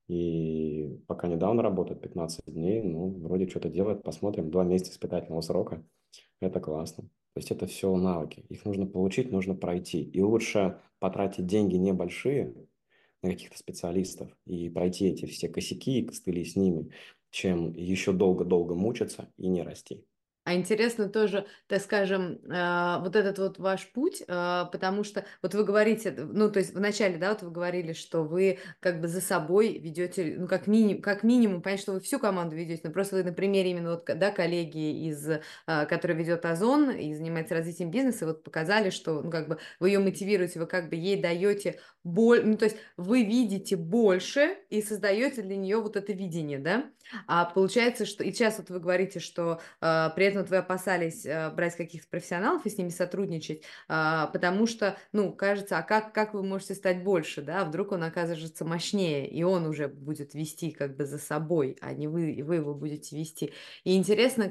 и пока недавно работает 15 дней, ну, вроде что-то делает, посмотрим, 2 месяца испытательного срока, это классно. То есть это все навыки. Их нужно получить, нужно пройти. И лучше потратить деньги небольшие на каких-то специалистов и пройти эти все косяки и костыли с ними, чем еще долго-долго мучиться и не расти. А интересно тоже, так скажем, вот этот вот ваш путь, потому что вот вы говорите, ну, то есть вначале, да, вот вы говорили, что вы как бы за собой ведете, ну, как минимум, понятно, что вы всю команду ведете, но просто вы на примере именно вот, да, коллеги который ведет Озон и занимается развитием бизнеса, вот показали, что, ну, как бы вы ее мотивируете, вы как бы ей даете ну, то есть вы видите больше и создаете для нее вот это видение, да? А получается, что и сейчас вот вы говорите, что при этом вот вы опасались брать каких-то профессионалов и с ними сотрудничать, потому что, ну, кажется, как вы можете стать больше, да? Вдруг он окажется мощнее, и он уже будет вести как бы за собой, а не вы, и вы его будете вести. И интересно,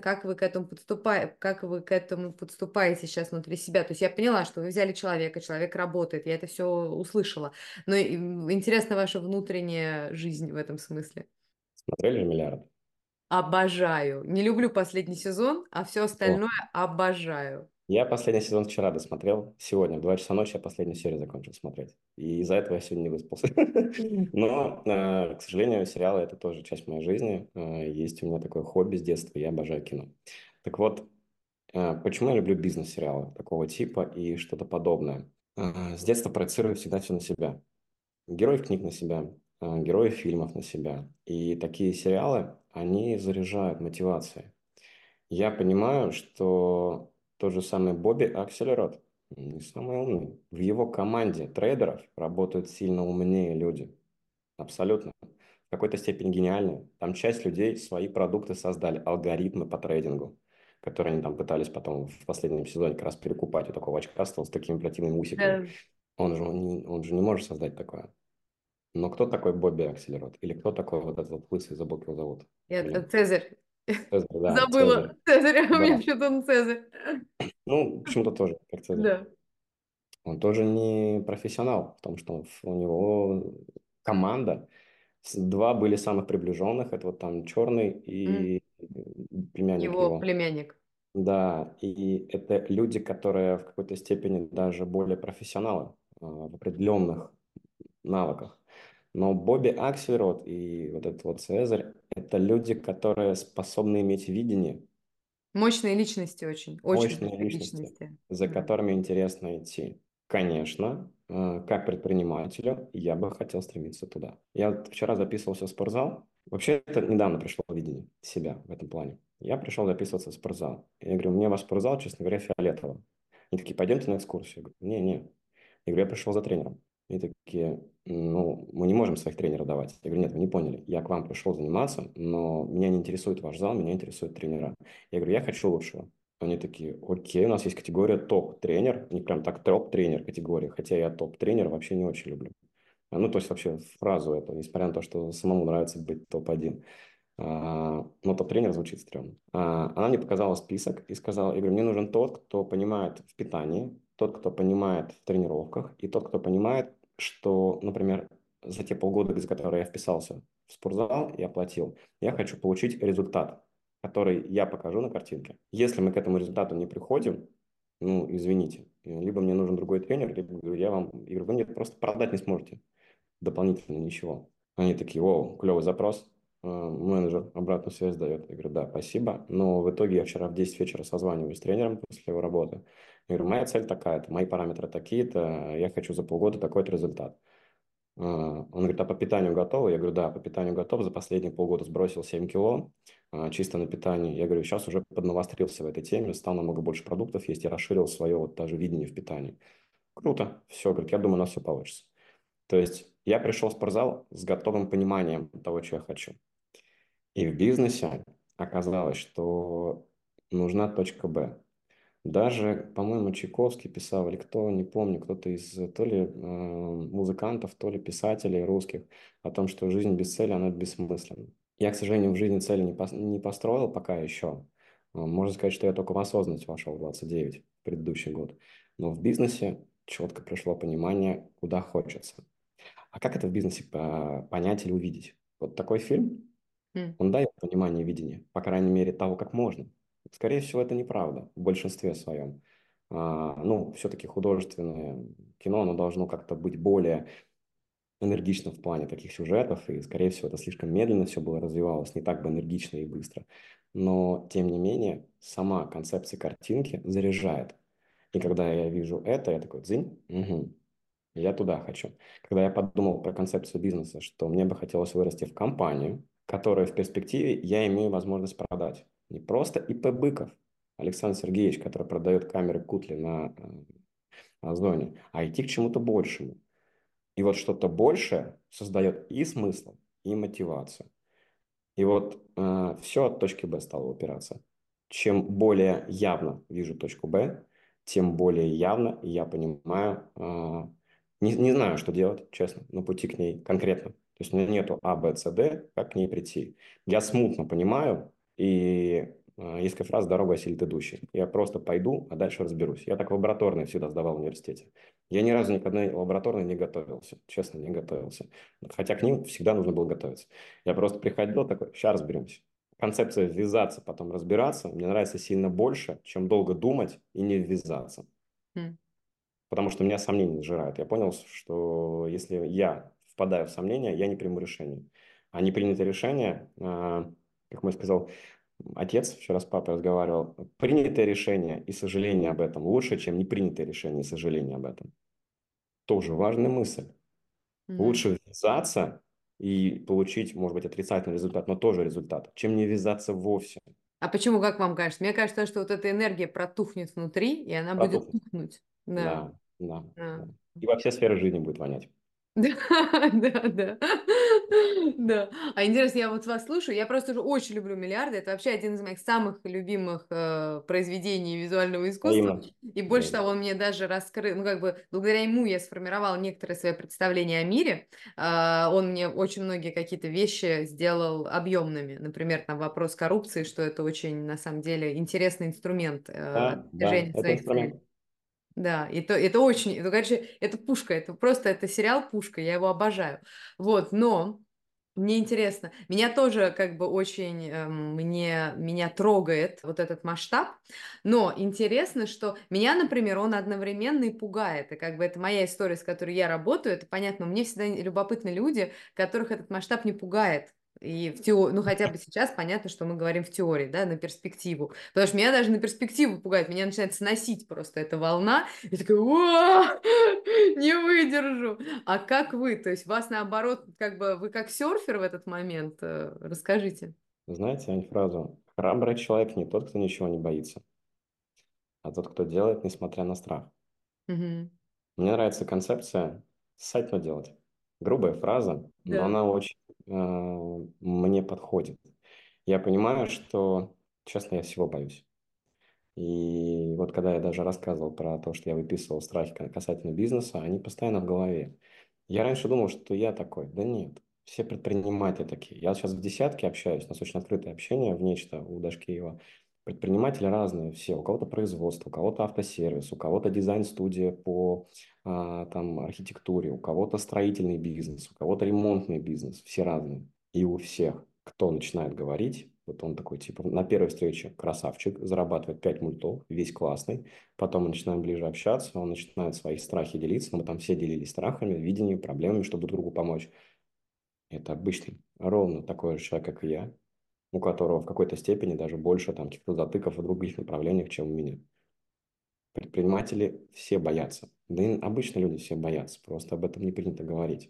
как вы к этому подступаете сейчас внутри себя. То есть я поняла, что вы взяли человека, человек работает, я это все услышала. Но интересна ваша внутренняя жизнь в этом смысле. Смотрели же «Миллиард»? Обожаю. Не люблю последний сезон, а все Вот. остальное обожаю. Я последний сезон вчера досмотрел. Сегодня в 2 часа ночи я последнюю серию закончил смотреть. И из-за этого я сегодня не выспался. Но, к сожалению, сериалы – это тоже часть моей жизни. Есть у меня такое хобби с детства, я обожаю кино. Так вот, почему я люблю бизнес-сериалы такого типа и что-то подобное? С детства проецирую всегда все на себя. Героев книг на себя, героев фильмов на себя. И такие сериалы, они заряжают мотивацией. Я понимаю, что тот же самый Бобби Акселерот не самый умный. В его команде трейдеров работают сильно умнее люди. Абсолютно. в какой-то степени гениальны. Там часть людей свои продукты создали, алгоритмы по трейдингу, которые они там пытались потом в последнем сезоне как раз перекупать у такого очкастого с такими противными усиками. Да. Он же не может создать такое. Но кто такой Бобби Акселерот? Или кто такой вот этот вот лысый, забыл, как его зовут? Это Блин. Цезарь. Цезарь, да, Цезарь. Забыла. Цезарь, у меня Да. почему-то он Цезарь. Ну, почему-то тоже, как Цезарь. Да. Он тоже не профессионал, потому что у него команда. Два были самых приближенных. Это вот там Черный М. и племянник Его его. племянник. Да, и это люди, которые в какой-то степени даже более профессионалы в определенных навыках. Но Бобби Аксельрод и вот этот вот Цезарь — это люди, которые способны иметь видение, Мощные личности очень. Очень мощные мощные личности, личности. за Да. которыми интересно идти. Конечно, как предпринимателю, я бы хотел стремиться туда. Я вот вчера записывался в спортзал. Вообще, это недавно пришло видение себя в этом плане. Я пришел записываться в спортзал. Я говорю, мне ваш спортзал, честно говоря, фиолетово. Они такие, пойдемте на экскурсию. Я говорю, не-не. Я говорю, я пришел за тренером. И такие, ну, мы не можем своих тренеров давать. Я говорю, нет, вы не поняли. Я к вам пришел заниматься, но меня не интересует ваш зал, меня интересуют тренера. Я говорю, я хочу лучшего. Они такие, окей, у нас есть категория топ-тренер, не прям так топ-тренер категория, хотя я топ-тренер вообще не очень люблю. Ну, то есть вообще фразу эту, несмотря на то, что самому нравится быть топ-1. Но топ-тренер звучит стрёмно. Она мне показала список и сказала, я говорю, мне нужен тот, кто понимает в питании, тот, кто понимает в тренировках, и тот, кто понимает, что, например, за те полгода, за которые я вписался в спортзал и оплатил, я хочу получить результат, который я покажу на картинке. Если мы к этому результату не приходим, ну, извините, либо мне нужен другой тренер, либо говорю, я говорю, вы мне просто продать не сможете дополнительно ничего. Они такие, о, клевый запрос, менеджер обратную связь дает. Я говорю, да, спасибо. Но в итоге я вчера в 10 вечера созваниваюсь с тренером после его работы. Я говорю, моя цель такая-то, мои параметры такие-то, я хочу за полгода такой-то результат. Он говорит, а по питанию готовы? Я говорю, да, по питанию готов. За последние полгода сбросил 7 кило чисто на питании. Я говорю, сейчас уже поднавострился в этой теме, стал намного больше продуктов есть и расширил свое вот даже видение в питании. Круто, все, говорит, я думаю, у нас все получится. То есть я пришел в спортзал с готовым пониманием того, что я хочу. И в бизнесе оказалось, что нужна точка Б. Даже, по-моему, Чайковский писал, или кто, не помню, кто-то из то ли музыкантов, то ли писателей русских, о том, что жизнь без цели, она бессмысленна. Я, к сожалению, в жизни цели не построил пока еще. Можно сказать, что я только в осознанность вошел в 29, в предыдущий год. Но в бизнесе четко пришло понимание, куда хочется. А как это в бизнесе понять или увидеть? Вот такой фильм, М. он дает понимание видения, по крайней мере, того, как можно. Скорее всего, это неправда в большинстве своем. Ну, все-таки художественное кино, оно должно как-то быть более энергично в плане таких сюжетов, и, скорее всего, это слишком медленно все было развивалось, не так бы энергично и быстро. Но, тем не менее, сама концепция картинки заряжает. И когда я вижу это, я такой, дзынь, угу, я туда хочу. Когда я подумал про концепцию бизнеса, что мне бы хотелось вырасти в компанию, которую в перспективе я имею возможность продать. Не просто ИП Быков, Александр Сергеевич, который продает камеры Кутли на Озоне, а идти к чему-то большему. И вот что-то большее создает и смысл, и мотивацию. И вот все от точки Б стало упираться. Чем более явно вижу точку Б, тем более явно я понимаю, не знаю, что делать, честно, на пути к ней конкретно. То есть у меня нету А, Б, С, Д, как к ней прийти. Я смутно понимаю, и есть такая фраза «дорога осилит идущий». Я просто пойду, а дальше разберусь. Я так в лабораторной всегда сдавал в университете. Я ни разу ни к одной лабораторной не готовился, честно, не готовился. Хотя к ним всегда нужно было готовиться. Я просто приходил такой, сейчас разберемся. Концепция ввязаться, потом разбираться, мне нравится сильно больше, чем долго думать и не ввязаться. М. Потому что меня сомнения сжирают. Я понял, что если я впадаю в сомнения, я не приму решение. А не принятое решение, как мой сказал отец, вчера с папой разговаривал, принятое решение и сожаление об этом лучше, чем не принятое решение и сожаление об этом. Тоже важная мысль. Мгм. Лучше ввязаться и получить, может быть, отрицательный результат, но тоже результат, чем не ввязаться вовсе. А почему, как вам кажется? Мне кажется, что вот эта энергия протухнет внутри, и она будет Протухнет. тухнуть. Да. Да, да, да. Да. И во все сферы жизни будет вонять. Да, да, да. Да. А интересно, я вот вас слушаю, я просто уже очень люблю «Миллиарды». Это вообще один из моих самых любимых произведений визуального искусства. Взаимно. И больше Взаимно. того, он мне даже раскрыл, ну, как бы, благодаря ему я сформировала некоторые свои представления о мире. Он мне очень многие какие-то вещи сделал объемными. Например, там вопрос коррупции, что это очень, на самом деле, интересный инструмент Да, да, достижения это своих целей. инструмент. Да, это очень, это, короче, это пушка, это просто, это сериал пушка, я его обожаю. Вот, но мне интересно, меня тоже как бы очень, меня трогает вот этот масштаб, но интересно, что меня, например, он одновременно и пугает, и как бы это моя история, с которой я работаю, это понятно, но мне всегда любопытны люди, которых этот масштаб не пугает. И в теории, ну хотя бы сейчас понятно, что мы говорим в теории, да, на перспективу. Потому что меня даже на перспективу пугает, меня начинает сносить просто эта волна. И такая, «Уа! Не выдержу. А как вы? То есть вас наоборот, как бы вы как серфер в этот момент? Расскажите. Знаете, Ань, фразу «храбрый человек не тот, кто ничего не боится, а тот, кто делает, несмотря на страх». Мгм. Мне нравится концепция «ссать, но делать». Грубая фраза, но Да. она очень мне подходит. Я понимаю, что, честно, я всего боюсь. И вот когда я даже рассказывал про то, что я выписывал страхи касательно бизнеса, они постоянно в голове. Я раньше думал, что я такой. Да нет, все предприниматели такие. Я сейчас в десятке общаюсь, у нас очень открытое общение в нечто у Дашкиева. Предприниматели разные все. У кого-то производство, у кого-то автосервис, у кого-то дизайн-студия по там, архитектуре, у кого-то строительный бизнес, у кого-то ремонтный бизнес. Все разные. И у всех, кто начинает говорить, вот он такой, типа, на первой встрече красавчик, зарабатывает 5 мультов, весь классный. Потом мы начинаем ближе общаться, он начинает свои страхи делиться. Мы там все делились страхами, видением, проблемами, чтобы друг другу помочь. Это обычный, ровно такой же человек, как и я, у которого в какой-то степени даже больше там каких-то затыков в других направлениях, чем у меня. Предприниматели все боятся. Да и обычно люди все боятся, просто об этом не принято говорить.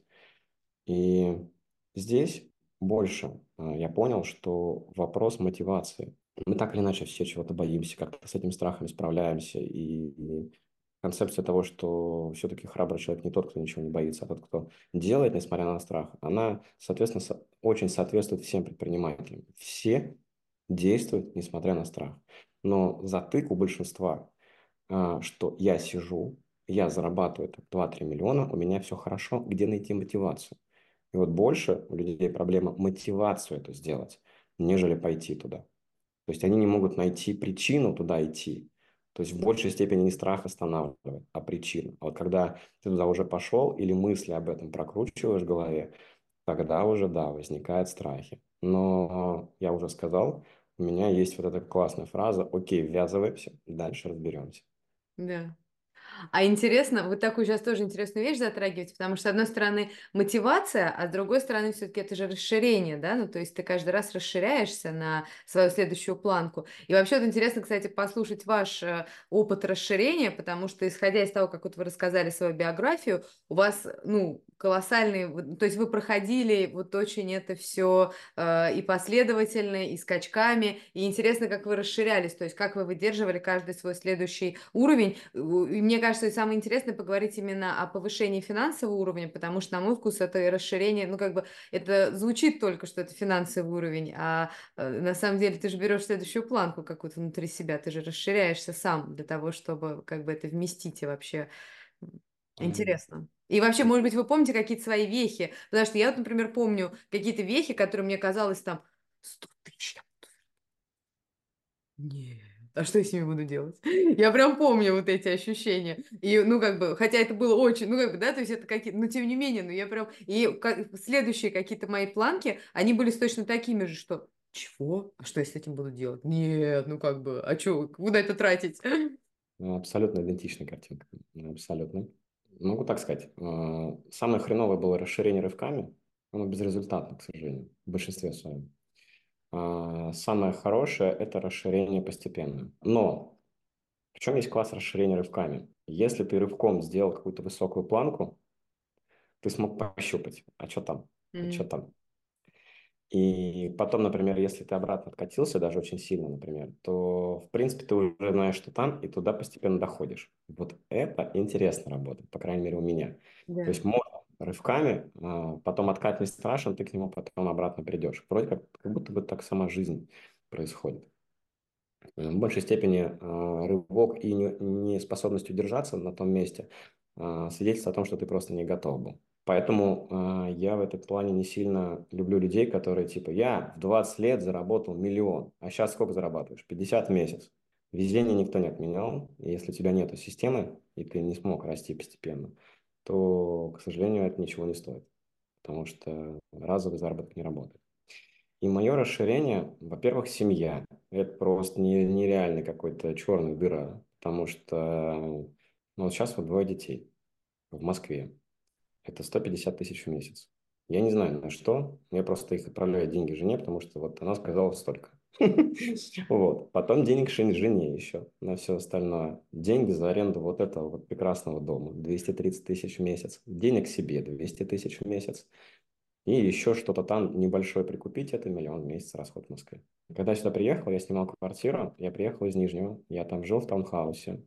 И здесь больше я понял, что вопрос мотивации. Мы так или иначе все чего-то боимся, как-то с этим страхом справляемся. И концепция того, что все-таки храбрый человек не тот, кто ничего не боится, а тот, кто делает, несмотря на страх, она, соответственно, очень соответствует всем предпринимателям. Все действуют, несмотря на страх. Но затык у большинства, что я сижу, я зарабатываю там 2-3 миллиона, у меня все хорошо, где найти мотивацию? И вот больше у людей проблема мотивацию это сделать, нежели пойти туда. То есть они не могут найти причину туда идти. То есть в большей степени не страх останавливает, а причина. А вот когда ты туда уже пошел или мысли об этом прокручиваешь в голове, тогда уже, да, возникают страхи. Но я уже сказал, у меня есть вот эта классная фраза: «Окей, ввязываемся, дальше разберемся». Да. А интересно, вы такую сейчас тоже интересную вещь затрагиваете, потому что, с одной стороны, мотивация, а с другой стороны, все-таки это же расширение, да, ну, то есть ты каждый раз расширяешься на свою следующую планку. И вообще вот интересно, кстати, послушать ваш опыт расширения, потому что, исходя из того, как вот вы рассказали свою биографию, у вас, ну, колоссальный, то есть вы проходили вот очень это все и последовательно, и скачками, и интересно, как вы расширялись, то есть как вы выдерживали каждый свой следующий уровень. И мне кажется, самое интересное поговорить именно о повышении финансового уровня, потому что, на мой вкус, это расширение, ну, как бы, это звучит только, что это финансовый уровень, а на самом деле ты же берешь следующую планку какую-то внутри себя, ты же расширяешься сам для того, чтобы как бы это вместить и вообще М, интересно. И вообще, может быть, вы помните какие-то свои вехи? Потому что я вот, например, помню какие-то вехи, которые мне казалось там 100 тысяч. Нет. А что я с ними буду делать? Я прям помню вот эти ощущения. И, ну, как бы, хотя это было очень, ну, как бы, да, то есть это какие-то, но тем не менее, ну, я прям, и следующие какие-то мои планки, они были точно такими же, что, чего? А что я с этим буду делать? Нет, ну, как бы, а что, куда это тратить? Абсолютно идентичная картинка. Абсолютно. Могу так сказать. Самое хреновое было расширение рывками. Оно безрезультатно, к сожалению, в большинстве своем. Самое хорошее – это расширение постепенное. Но в чем есть класс расширения рывками? Если ты рывком сделал какую-то высокую планку, ты смог пощупать, а что там, а что М, там. И потом, например, если ты обратно откатился, даже очень сильно, например, то, в принципе, ты уже знаешь, что там, и туда постепенно доходишь. Вот это интересно работает, по крайней мере, у меня. То Да. есть можно рывками, потом откат не страшен, ты к нему потом обратно придешь. Вроде как будто бы так сама жизнь происходит. В большей степени рывок и неспособность удержаться на том месте свидетельствует о том, что ты просто не готов был. Поэтому я в этом плане не сильно люблю людей, которые типа, я в 20 лет заработал миллион, а сейчас сколько зарабатываешь? 50 в месяц. Везение никто не отменял, и если у тебя нет системы, и ты не смог расти постепенно, то, к сожалению, это ничего не стоит, потому что разовый заработок не работает. И мое расширение, во-первых, семья. Это просто нереальный какой-то черный дыра, потому что ну, вот сейчас вот двое детей в Москве. Это 150 тысяч в месяц. Я не знаю на что, я просто их отправляю деньги жене, потому что вот она сказала столько. Вот. Потом денег жене еще на все остальное. Деньги за аренду вот этого вот прекрасного дома. 230 тысяч в месяц. Денег себе 200 тысяч в месяц. И еще что-то там небольшое прикупить, это миллион в месяц расход в Москве. Когда я сюда приехал, я снимал квартиру, я приехал из Нижнего, я там жил в таунхаусе.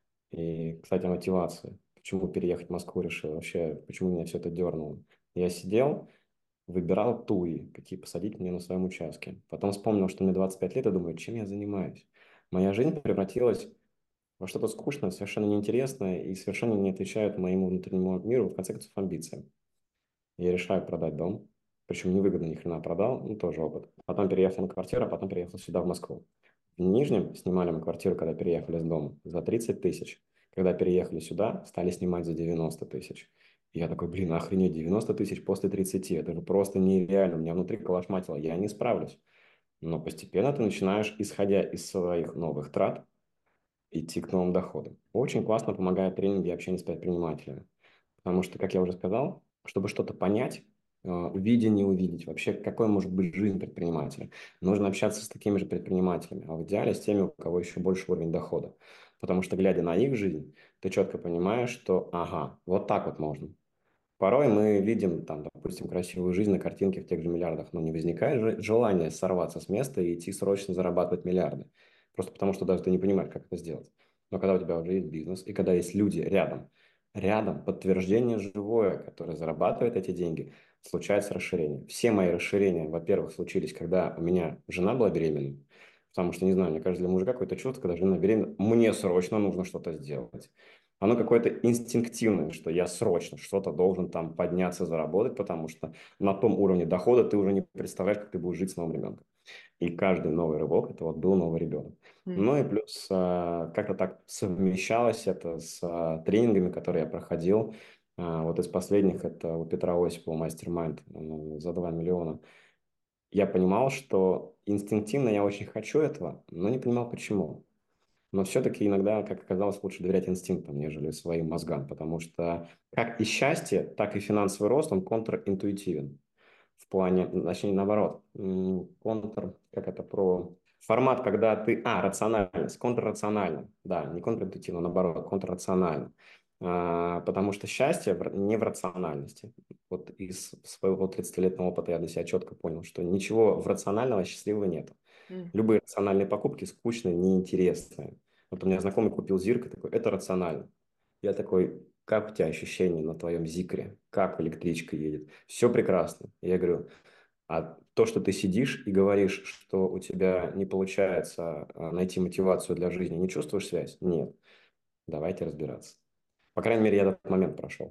И, кстати, мотивация, почему переехать в Москву решил, вообще, почему меня все это дернуло. Я сидел, выбирал туи, какие посадить мне на своем участке. Потом вспомнил, что мне 25 лет, и думаю, чем я занимаюсь. Моя жизнь превратилась во что-то скучное, совершенно неинтересное и совершенно не отвечает моему внутреннему миру, в конце концов, амбициям. Я решаю продать дом. Причем невыгодно ни хрена продал, ну тоже опыт. Потом переехал на квартиру, а потом переехал сюда, в Москву. В Нижнем снимали мы квартиру, когда переехали с дома, за 30 тысяч. Когда переехали сюда, стали снимать за 90 тысяч. И я такой, блин, охренеть, 90 тысяч после 30, это же просто нереально. У меня внутри колошматило, я не справлюсь. Но постепенно ты начинаешь, исходя из своих новых трат, идти к новым доходам. Очень классно помогают тренинги и общение с предпринимателями. Потому что, как я уже сказал, чтобы что-то понять, видение увидеть, вообще какой может быть жизнь предпринимателя, нужно общаться с такими же предпринимателями, а в идеале с теми, у кого еще больше уровень дохода. Потому что, глядя на их жизнь, ты четко понимаешь, что, ага, вот так вот можно. Порой мы видим, там, допустим, красивую жизнь на картинке в тех же миллиардах, но не возникает желание сорваться с места и идти срочно зарабатывать миллиарды. Просто потому, что даже ты не понимаешь, как это сделать. Но когда у тебя уже есть бизнес, и когда есть люди рядом подтверждение живое, которое зарабатывает эти деньги, случается расширение. Все мои расширения, во-первых, случились, когда у меня жена была беременна, потому что, не знаю, мне кажется, для мужика какое-то чувство, когда жена беременна, мне срочно нужно что-то сделать. Оно какое-то инстинктивное, что я срочно что-то должен там подняться, заработать, потому что на том уровне дохода ты уже не представляешь, как ты будешь жить с новым ребенком. И каждый новый рывок– это вот был новый ребенок. М. Ну и плюс как-то так совмещалось это с тренингами, которые я проходил. Вот из последних это у Петра Осипова мастер-майнд за 2 миллиона. Я понимал, что инстинктивно я очень хочу этого, но не понимал почему. Но все-таки иногда, как оказалось, лучше доверять инстинктам, нежели своим мозгам, потому что как и счастье, так и финансовый рост, он контринтуитивен. В плане, точнее, наоборот, контр, как это про формат, когда ты, рациональность, контррационально, да, не контринтуитивно, наоборот, контррационально. Потому что счастье не в рациональности. Вот из своего 30-летнего опыта я для себя четко понял, что ничего в рационального счастливого нет. М. Любые рациональные покупки скучные, неинтересные. Вот у меня знакомый купил Зирка, такой, это рационально. Я такой, как у тебя ощущения на твоем Зикре? Как электричка едет? Все прекрасно. Я говорю, а то, что ты сидишь и говоришь, что у тебя не получается найти мотивацию для жизни, не чувствуешь связь? Нет. Давайте разбираться. По крайней мере, я этот момент прошел.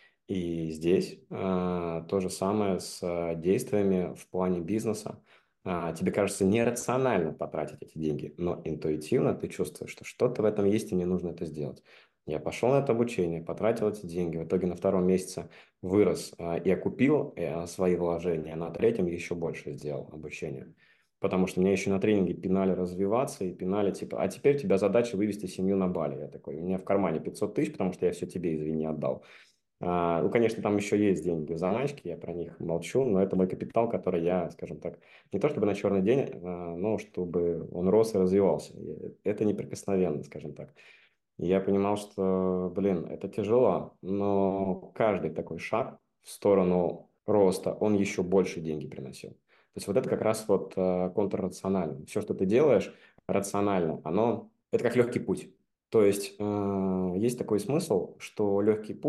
И здесь то же самое с действиями в плане бизнеса. Тебе кажется нерационально потратить эти деньги, но интуитивно ты чувствуешь, что что-то в этом есть, и мне нужно это сделать. Я пошел на это обучение, потратил эти деньги, в итоге на втором месяце вырос и окупил свои вложения, на третьем еще больше сделал обучение. Потому что меня еще на тренинге пинали развиваться и пинали типа, а теперь у тебя задача вывести семью на Бали. Я такой, у меня в кармане 500 тысяч, потому что я все тебе, извини, отдал. Ну, конечно, там еще есть деньги в заначке, я про них молчу, но это мой капитал, который я, скажем так, не то чтобы на черный день, но чтобы он рос и развивался. И это неприкосновенно, скажем так. И я понимал, что, блин, это тяжело, но каждый такой шаг в сторону роста, он еще больше деньги приносил. То есть вот это как раз вот контррационально. Все, что ты делаешь рационально, оно, это как легкий путь. То есть есть такой смысл, что легкий путь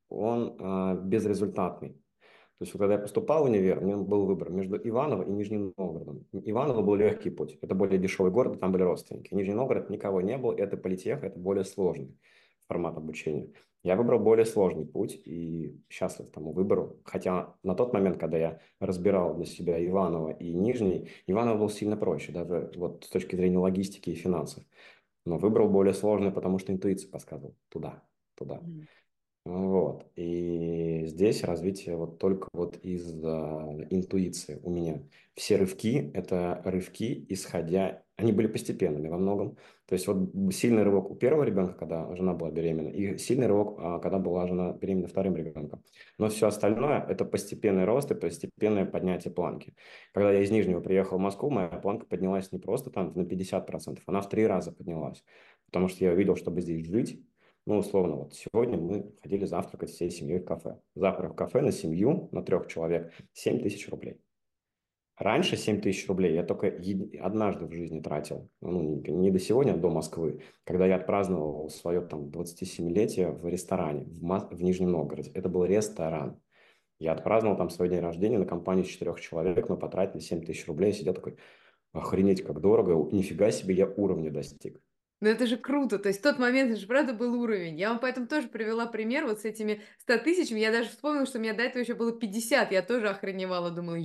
он безрезультатный. То есть, вот когда я поступал в универ, у меня был выбор между Иваново и Нижним Новгородом. Иваново был легкий путь, это более дешевый город, там были родственники. Нижний Новгород никого не было, это политех, это более сложный формат обучения. Я выбрал более сложный путь и счастлив тому выбору. Хотя на тот момент, когда я разбирал для себя Иваново и Нижний, Иваново был сильно проще, даже вот с точки зрения логистики и финансов. Но выбрал более сложный, потому что интуиция подсказывала туда, туда. Мгм. Вот. И здесь развитие вот только вот из интуиции у меня. Все рывки– это рывки, исходя... Они были постепенными во многом. То есть вот сильный рывок у первого ребенка, когда жена была беременна, и сильный рывок, когда была жена беременна вторым ребенком. Но все остальное– это постепенный рост и постепенное поднятие планки. Когда я из Нижнего приехал в Москву, моя планка поднялась не просто там на 50%, она в 3 раза поднялась. Потому что я увидел, чтобы здесь жить, ну, условно, вот сегодня мы ходили завтракать всей семьей в кафе. Завтрак в кафе на семью, на 3 человек, 7 000 рублей. Раньше 7 000 рублей я только однажды в жизни тратил. Ну, не до сегодня, а до Москвы, когда я отпраздновал свое там 27-летие в ресторане в Нижнем Новгороде. Это был ресторан. Я отпраздновал там свой день рождения на компанию из 4 человек, мы потратили 7 000 рублей. Сидел такой, охренеть, как дорого, нифига себе я уровня достиг. Ну это же круто, то есть в тот момент это же правда был уровень. Я вам поэтому тоже привела пример вот с этими 100 000. Я даже вспомнила, что у меня до этого еще было 50. Я тоже охреневала, думаю,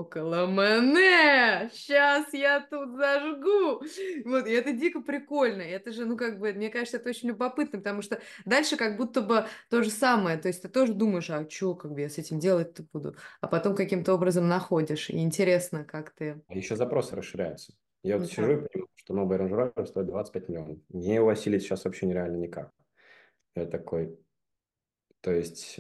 ёкаламане, сейчас я тут зажгу. Вот, и это дико прикольно. И это же, ну как бы, мне кажется, это очень любопытно, потому что дальше как будто бы то же самое. То есть ты тоже думаешь, а что, как бы я с этим делать-то буду? А потом каким-то образом находишь. И интересно, как ты... А еще запросы расширяются. Я вот сижу Да. и понимаю, что новый Range Rover стоит 25 миллионов. Мне его осилить сейчас вообще нереально никак. Я такой, то есть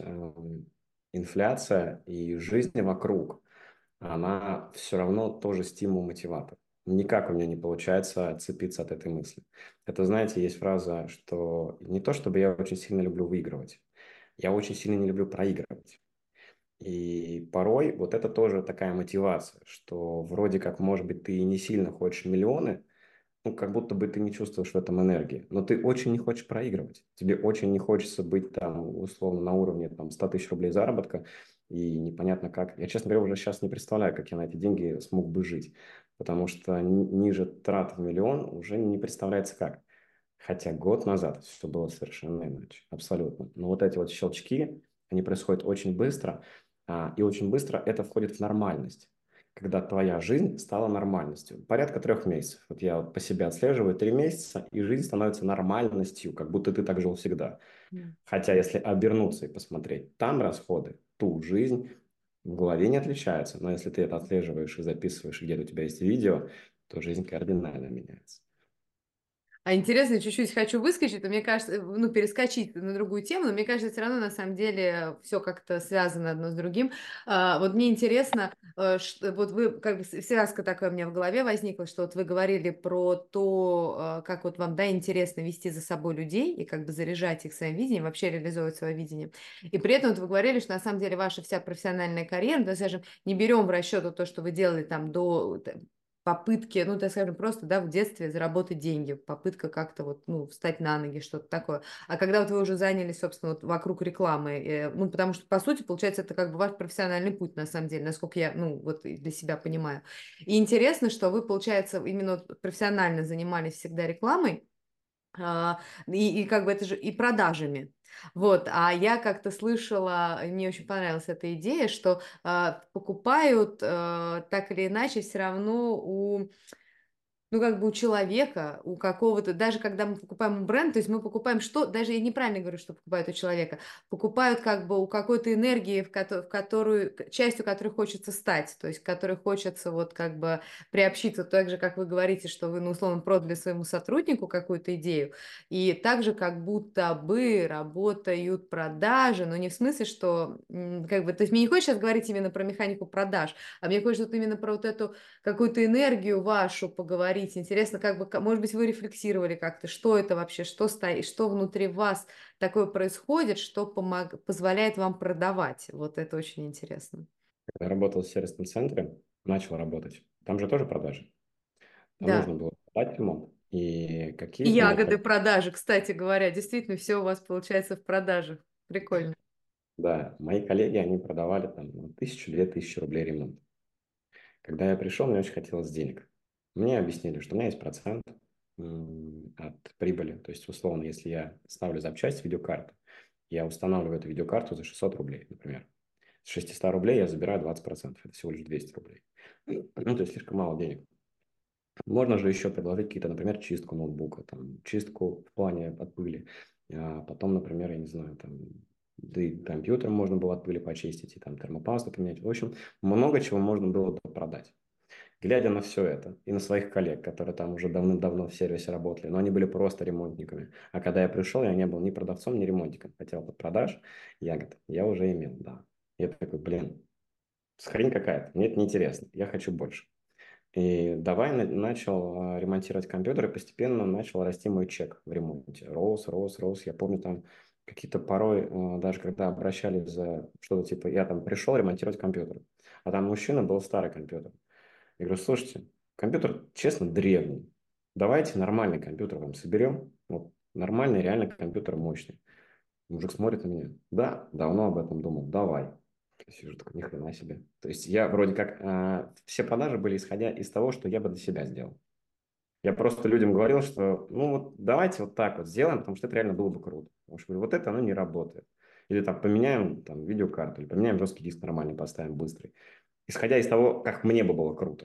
инфляция и жизнь вокруг, она все равно тоже стимул-мотиватор. Никак у меня не получается отцепиться от этой мысли. Это, знаете, есть фраза, что не то, чтобы я очень сильно люблю выигрывать, я очень сильно не люблю проигрывать. И порой вот это тоже такая мотивация, что вроде как, может быть, ты и не сильно хочешь миллионы, ну, как будто бы ты не чувствуешь в этом энергии, но ты очень не хочешь проигрывать. Тебе очень не хочется быть там, условно, на уровне там 100 000 рублей заработка, и непонятно как. Я, честно говоря, уже сейчас не представляю, как я на эти деньги смог бы жить, потому что ниже трат в миллион уже не представляется как. Хотя год назад все было совершенно иначе, абсолютно. Но вот эти вот щелчки, они происходят очень быстро, и очень быстро это входит в нормальность, когда твоя жизнь стала нормальностью. Порядка 3 месяцев. Вот я вот по себе отслеживаю 3 месяца, и жизнь становится нормальностью, как будто ты так жил всегда. Хотя если обернуться и посмотреть, там расходы, тут жизнь в голове не отличаются. Но если ты это отслеживаешь и записываешь, и где-то у тебя есть видео, то жизнь кардинально меняется. А интересно, чуть-чуть хочу выскочить, но мне кажется, ну, перескочить на другую тему, но мне кажется, все равно на самом деле все как-то связано одно с другим. Вот мне интересно, вот вы, как бы связка такая у меня в голове возникла, что вот вы говорили про то, как вот вам, да, интересно вести за собой людей и как бы заряжать их своим видением, вообще реализовывать свое видение. И при этом вот вы говорили, что на самом деле ваша вся профессиональная карьера, да, скажем, не берем в расчет то, что вы делали там до попытки, ну, так скажем, просто, да, в детстве заработать деньги, попытка как-то вот, ну, встать на ноги, что-то такое. А когда вот вы уже занялись, собственно, вот вокруг рекламы, ну, потому что, по сути, получается, это как бы ваш профессиональный путь, на самом деле, насколько я, ну, вот для себя понимаю. И интересно, что вы, получается, именно вот профессионально занимались всегда рекламой, и как бы это же и продажами. Вот, а я как-то слышала, и мне очень понравилась эта идея, что покупают так или иначе все равно у, ну, как бы у человека, у какого-то, даже когда мы покупаем бренд, то есть мы покупаем что, даже я неправильно говорю, что покупают у человека, покупают как бы у какой-то энергии, в которую, частью которой хочется стать, то есть к которой хочется вот как бы приобщиться, так же, как вы говорите, что вы, ну, условно, продали своему сотруднику какую-то идею, и также как будто бы работают продажи, но не в смысле, что, как бы, то есть мне не хочется сейчас говорить именно про механику продаж, а мне хочется вот именно про вот эту какую-то энергию вашу поговорить. Интересно, как бы, может быть, вы рефлексировали как-то, что это вообще, что стоит, что внутри вас такое происходит, что позволяет вам продавать. Вот это очень интересно. Когда я работал в сервисном центре, начал работать, там же тоже продажи. Там Да. нужно было продать ремонт. И И какие-то ягоды необходимые... продажи, кстати говоря, действительно, все у вас получается в продажах. Прикольно. Да, мои коллеги, они продавали там 1000-2000 рублей ремонт. Когда я пришел, мне очень хотелось денег. Мне объяснили, что у меня есть процент от прибыли. То есть, условно, если я ставлю запчасть в видеокарту, я устанавливаю эту видеокарту за 600 рублей, например. С 600 рублей я забираю 20%. Это всего лишь 200 рублей. Ну, то есть слишком мало денег. Можно же еще предложить какие-то, например, чистку ноутбука, там, чистку в плане от пыли. Потом, например, я не знаю, там, да и компьютер можно было от пыли почистить, и там термопасту поменять. В общем, много чего можно было бы продать. Глядя на все это и на своих коллег, которые там уже давным-давно в сервисе работали, но они были просто ремонтниками. А когда я пришел, я не был ни продавцом, ни ремонтником. Хотя опыт продаж я уже имел, да. Я такой, блин, хрень какая-то, мне это неинтересно, я хочу больше. И давай начал ремонтировать компьютер, и постепенно начал расти мой чек в ремонте. Рос, рос, рос. Я помню там какие-то порой, даже когда обращались за что-то типа, я там пришел ремонтировать компьютер, а там мужчина был старый компьютер. Я говорю, слушайте, компьютер, честно, древний. Давайте нормальный компьютер вам соберем. Вот нормальный, реально компьютер мощный. Мужик смотрит на меня. Да, давно об этом думал. Давай. Я сижу такой, ни хрена себе. То есть я вроде как... все продажи были исходя из того, что я бы для себя сделал. Я просто людям говорил, что ну вот давайте вот так вот сделаем, потому что это реально было бы круто. Потому что говорю, вот это оно не работает. Или там поменяем там, видеокарту, или поменяем жесткий диск нормальный, поставим быстрый. Исходя из того, как мне бы было круто.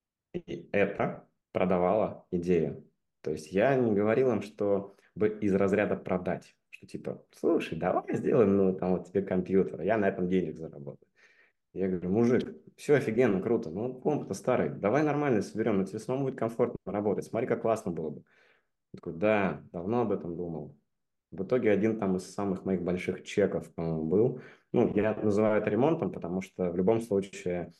И это продавала идею. То есть я не говорил им, что бы из разряда продать. Что типа, слушай, давай сделаем, ну, там вот тебе компьютер, я на этом денег заработаю. Я говорю, мужик, все офигенно, круто, ну комп-то старый, давай нормально соберем, но тебе самому будет комфортно работать, смотри, как классно было бы. Я такой, да, давно об этом думал. В итоге один там из самых моих больших чеков, по-моему, был. Ну, я называю это ремонтом, потому что в любом случае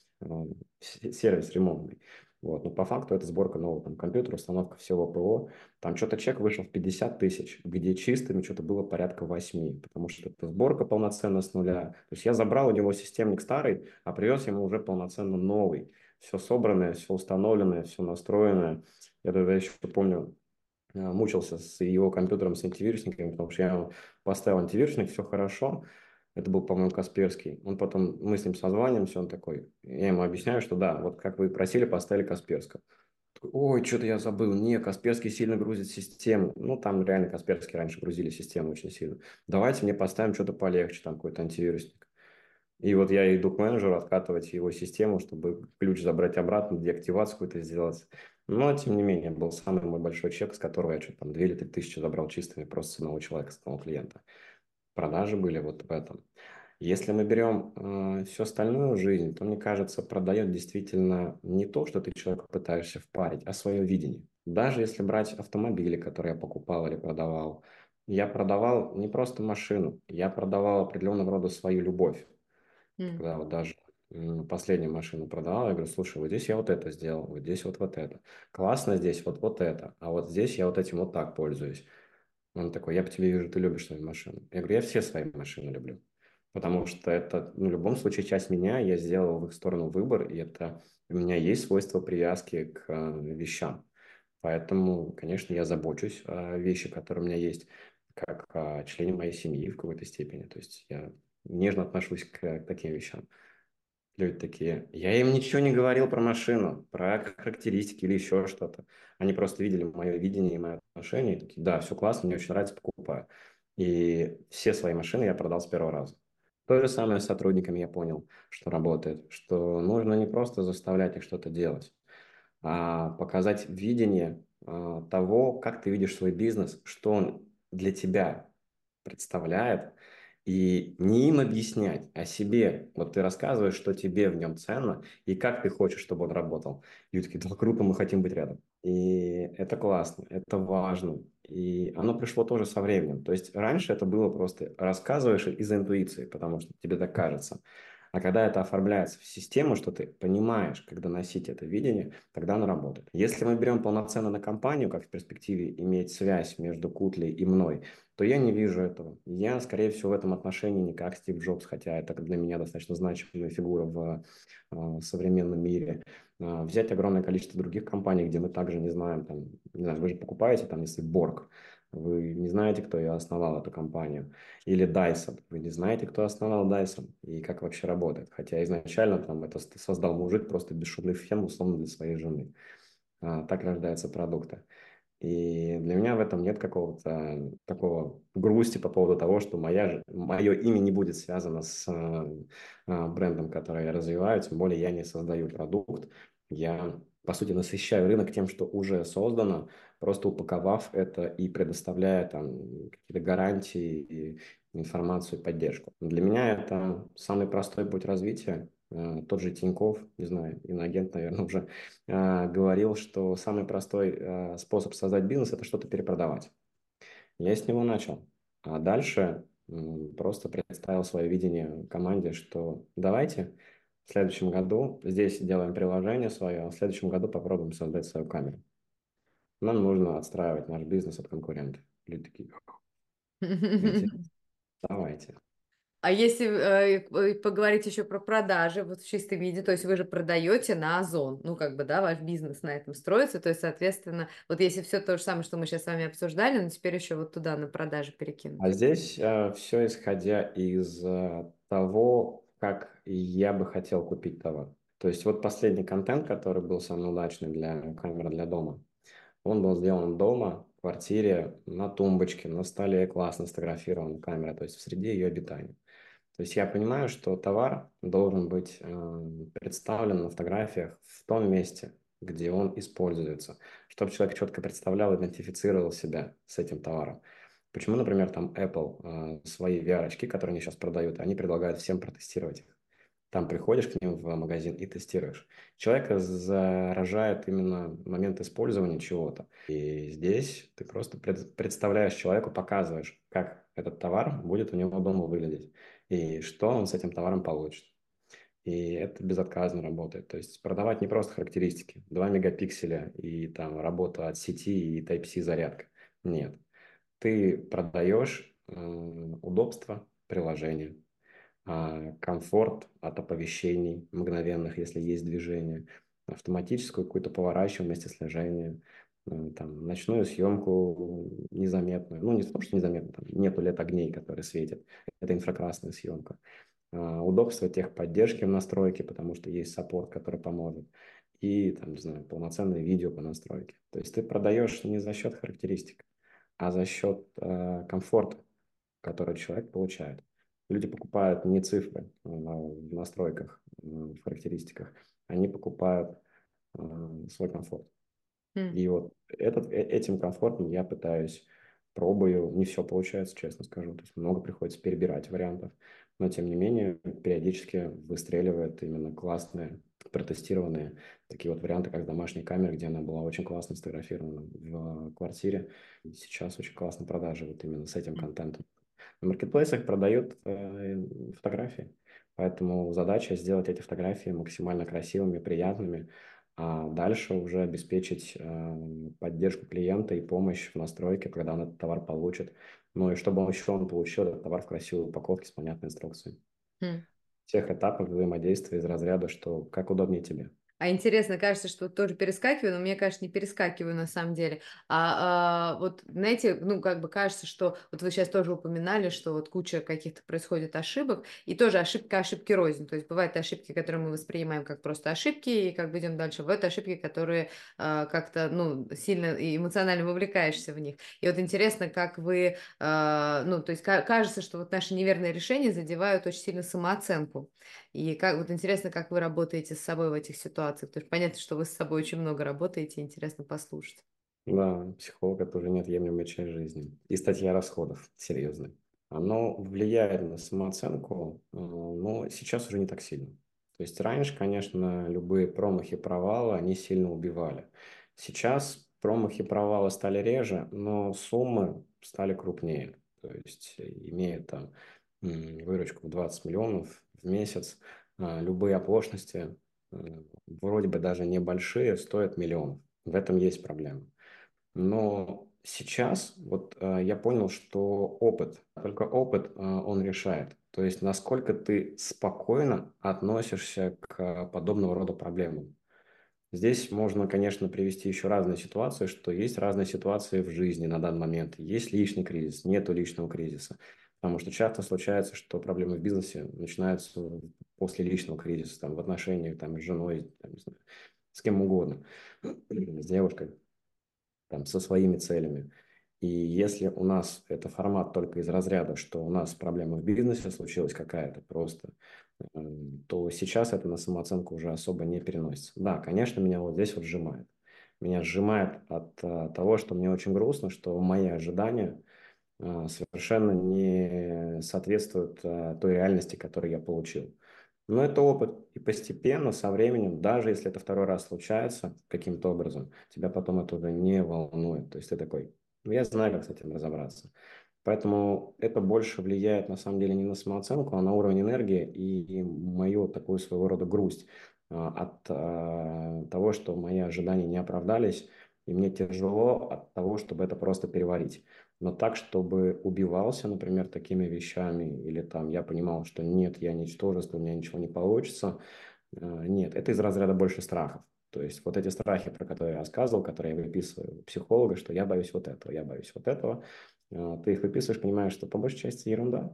сервис ремонтный. Вот. Но по факту это сборка нового там, компьютера, установка всего ПО. Там что-то чек вышел в 50 тысяч, где чистыми что-то было порядка 8, потому что это сборка полноценная с нуля. То есть я забрал у него системник старый, а привез ему уже полноценно новый. Все собранное, все установленное, все настроенное. Я тогда еще помню, мучился с его компьютером, с антивирусниками, потому что я ему поставил антивирусник, все хорошо. Это был, по-моему, Касперский. Он потом, мы с ним созваниваемся, он такой, я ему объясняю, что да, вот как вы просили, поставили Касперского. Такой, ой, что-то я забыл. Не, Касперский сильно грузит систему. Ну, там реально Касперский раньше грузили систему очень сильно. Давайте мне поставим что-то полегче, там какой-то антивирусник. И вот я иду к менеджеру откатывать его систему, чтобы ключ забрать обратно, деактивацию какую-то сделать. Но, тем не менее, был самый мой большой чек, с которого я что-то там 2 или 3 тысячи забрал чистыми просто с одного человека, с одного клиента. Продажи были вот в этом. Если мы берем всю остальную жизнь, то, мне кажется, продает действительно не то, что ты человека пытаешься впарить, а свое видение. Даже если брать автомобили, которые я покупал или продавал, я продавал не просто машину, я продавал определенного рода свою любовь. М. Когда вот даже последнюю машину продавал, я говорю, слушай, вот здесь я вот это сделал, вот здесь вот это. Классно здесь вот это, а вот здесь я вот этим вот так пользуюсь. Он такой, я по тебе вижу, ты любишь свою машину. Я говорю, я все свои машины люблю. Потому что это, ну, в любом случае, часть меня, я сделал в их сторону выбор, и это у меня есть свойство привязки к вещам. Поэтому, конечно, я забочусь о вещи, которые у меня есть, как о члене моей семьи в какой-то степени. То есть я нежно отношусь к таким вещам. Люди такие, я им ничего не говорил про машину, про характеристики или еще что-то. Они просто видели мое видение и мое отношение, и такие, да, все классно, мне очень нравится, покупаю. И все свои машины я продал с первого раза. То же самое с сотрудниками я понял, что работает, что нужно не просто заставлять их что-то делать, показать видение того, как ты видишь свой бизнес, что он для тебя представляет, и не им объяснять, а себе. Вот ты рассказываешь, что тебе в нем ценно, и как ты хочешь, чтобы он работал. И люди такие, да, круто, мы хотим быть рядом. И это классно, это важно. И оно пришло тоже со временем. То есть раньше это было просто рассказываешь из-за интуиции, потому что тебе так кажется. А когда это оформляется в систему, что ты понимаешь, как доносить это видение, тогда оно работает. Если мы берем полноценно на компанию, как в перспективе иметь связь между Кутлей и мной, то я не вижу этого. Я, скорее всего, в этом отношении не как Стив Джобс, хотя это для меня достаточно значимая фигура в современном мире. Взять огромное количество других компаний, где мы также не знаем, там, не знаю, вы же покупаете, там, если Борг, вы не знаете, кто ее основал, эту компанию. Или Dyson, вы не знаете, кто основал Dyson и как вообще работает. Хотя изначально там это создал мужик, просто бесшумный фен, условно, для своей жены. Так рождаются продукты. И для меня в этом нет какого-то такого грусти по поводу того, что мое имя не будет связано с брендом, который я развиваю, тем более я не создаю продукт, я, по сути, насыщаю рынок тем, что уже создано, просто упаковав это и предоставляя там какие-то гарантии, и информацию, поддержку. Для меня это самый простой путь развития. Тот же Тинькофф, не знаю, иноагент, наверное, уже говорил, что самый простой способ создать бизнес – это что-то перепродавать. Я с него начал. А дальше просто представил свое видение команде, что давайте в следующем году здесь делаем приложение свое, а в следующем году попробуем создать свою камеру. Нам нужно отстраивать наш бизнес от конкурентов. Люди такие, интересно, давайте. А если поговорить еще про продажи, вот в чистом виде, то есть вы же продаете на Озон, ну как бы, да, ваш бизнес на этом строится, то есть, соответственно, вот если все то же самое, что мы сейчас с вами обсуждали, но теперь еще вот туда на продажи А перекинуть. здесь все исходя из того, как я бы хотел купить товар. То есть вот последний контент, который был самый удачный для камеры для дома, он был сделан дома, в квартире, на тумбочке, на столе, классно сфотографирована камера, то есть в среде ее обитания. То есть я понимаю, что товар должен быть представлен на фотографиях в том месте, где он используется, чтобы человек четко представлял, идентифицировал себя с этим товаром. Почему, например, там Apple свои VR-очки, которые они сейчас продают, они предлагают всем протестировать их. Там приходишь к ним в магазин и тестируешь. Человека заражает именно момент использования чего-то. И здесь ты просто представляешь человеку, показываешь, как этот товар будет у него дома выглядеть и что он с этим товаром получит. И это безотказно работает. То есть продавать не просто характеристики, 2 мегапикселя и там работа от сети и Type-C зарядка. Нет. Ты продаешь удобство приложения, комфорт от оповещений мгновенных, если есть движение, автоматическую какую-то поворачиваемость и слежение, там, ночную съемку незаметную. Ну, не то, что незаметно, там нету лет огней, которые светят. Это инфракрасная съемка. Удобство техподдержки в настройке, потому что есть саппорт, который поможет. И, там, не знаю, полноценное видео по настройке. То есть ты продаешь не за счет характеристик, а за счет комфорта, который человек получает. Люди покупают не цифры в настройках, в характеристиках, они покупают свой комфорт. М, И вот этим комфортом я пытаюсь, пробую, не все получается, честно скажу, то есть много приходится перебирать вариантов, но тем не менее периодически выстреливают именно классные, протестированные такие вот варианты, как домашняя камера, где она была очень классно сфотографирована в квартире. И сейчас очень классно продажи вот именно с этим м, контентом. На маркетплейсах продают фотографии, поэтому задача сделать эти фотографии максимально красивыми, приятными, а дальше уже обеспечить поддержку клиента и помощь в настройке, когда он этот товар получит. Ну и чтобы он получил этот товар в красивой упаковке с понятной инструкцией. м. В тех этапах взаимодействия из разряда, что как удобнее тебе. А интересно, кажется, что тоже перескакиваю, но мне, кажется, не перескакиваю на самом деле. Вот, знаете, ну, как бы кажется, что вот вы сейчас тоже упоминали, что вот куча каких-то происходит ошибок, и тоже ошибки рознь. То есть бывают ошибки, которые мы воспринимаем как просто ошибки, и как бы идем дальше. Бывают ошибки, которые как-то, ну, сильно и эмоционально вовлекаешься в них. И вот интересно, как вы, ну, то есть кажется, что вот наши неверные решения задевают очень сильно самооценку. И как вот интересно, как вы работаете с собой в этих ситуациях. Потому что понятно, что вы с собой очень много работаете, интересно послушать. Да, психолог – это уже неотъемлемая часть жизни. И статья расходов, серьезно. Оно влияет на самооценку, но сейчас уже не так сильно. То есть раньше, конечно, любые промахи, провалы, они сильно убивали. Сейчас промахи, провалы стали реже, но суммы стали крупнее. То есть имея там выручку в 20 миллионов в месяц, любые оплошности, вроде бы даже небольшие, стоят миллион. В этом есть проблема. Но сейчас вот я понял, что только опыт, он решает. То есть насколько ты спокойно относишься к подобного рода проблемам. Здесь можно, конечно, привести еще разные ситуации, что есть разные ситуации в жизни на данный момент. Есть личный кризис, нету личного кризиса. Потому что часто случается, что проблемы в бизнесе начинаются после личного кризиса, там, в отношениях там, с женой, там, не знаю, с кем угодно, с девушкой, там, со своими целями. И если у нас это формат только из разряда, что у нас проблема в бизнесе случилась какая-то просто, то сейчас это на самооценку уже особо не переносится. Да, конечно, меня вот здесь вот сжимает. Меня сжимает от того, что мне очень грустно, что мои ожидания совершенно не соответствуют той реальности, которую я получил. Но это опыт. И постепенно, со временем, даже если это второй раз случается каким-то образом, тебя потом это уже не волнует. То есть ты такой, ну я знаю, как с этим разобраться. Поэтому это больше влияет на самом деле не на самооценку, а на уровень энергии и мою такую своего рода грусть от того, что мои ожидания не оправдались, и мне тяжело от того, чтобы это просто переварить. Но так, чтобы убивался, например, такими вещами, или там я понимал, что нет, я ничтожество, у меня ничего не получится, нет, это из разряда больше страхов. То есть вот эти страхи, про которые я рассказывал, которые я выписываю у психолога, что я боюсь вот этого, я боюсь вот этого, ты их выписываешь, понимаешь, что по большей части ерунда.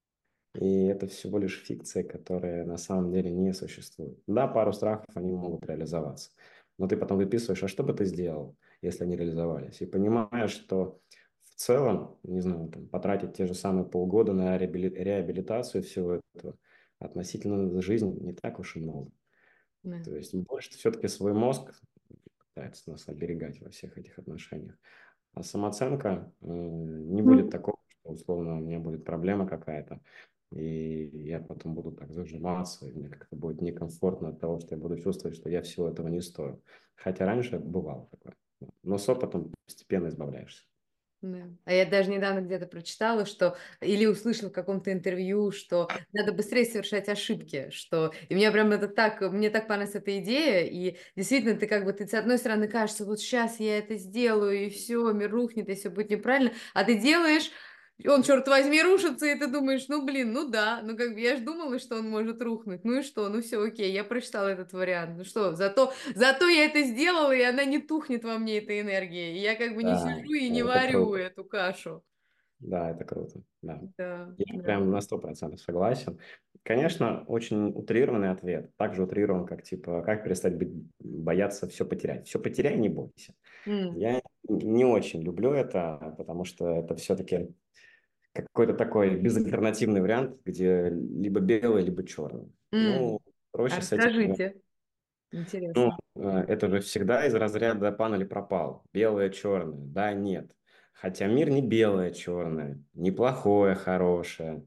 И это всего лишь фикция, которая на самом деле не существует. Да, пару страхов, они могут реализоваться. Но ты потом выписываешь, а что бы ты сделал, если они реализовались? И понимаешь, что в целом, не знаю, там, потратить те же самые полгода на реабилитацию всего этого относительно жизни не так уж и много. Да. То есть больше все-таки свой мозг пытается нас оберегать во всех этих отношениях. А самооценка, не будет такого, что условно у меня будет проблема какая-то, и я потом буду так зажиматься, и мне как-то будет некомфортно от того, что я буду чувствовать, что я всего этого не стою. Хотя раньше бывало такое. Но с опытом постепенно избавляешься. Да. А я даже недавно где-то прочитала, что или услышала в каком-то интервью, что надо быстрее совершать ошибки, что и мне прям это так, мне так понравилась эта идея, и действительно ты как бы ты с одной стороны кажется, вот сейчас я это сделаю и все, мир рухнет, и все будет неправильно, а ты делаешь, и он, черт возьми, рушится, и ты думаешь, ну блин, ну да, ну как бы я же думала, что он может рухнуть, ну и что, ну все, окей, я прочитала этот вариант, ну что, зато я это сделала, и она не тухнет во мне, эта энергия. И я как бы не Да, сижу и не это варю круто. эту кашу. Да, это круто. Да. Да, Я да. прям на 100% согласен. Конечно, очень утрированный ответ. Также утрирован, как типа, как перестать бояться все потерять. Все потеряй, не бойся. М, Я не очень люблю это, потому что это все-таки какой-то такой безальтернативный вариант, где либо белый, либо черный. м. Ну, А проще с этим. расскажите. Ну, Интересно. это же всегда из разряда пан или пропал. Белое, черное. Да, нет. Хотя мир не белое, черное, не плохое, хорошее.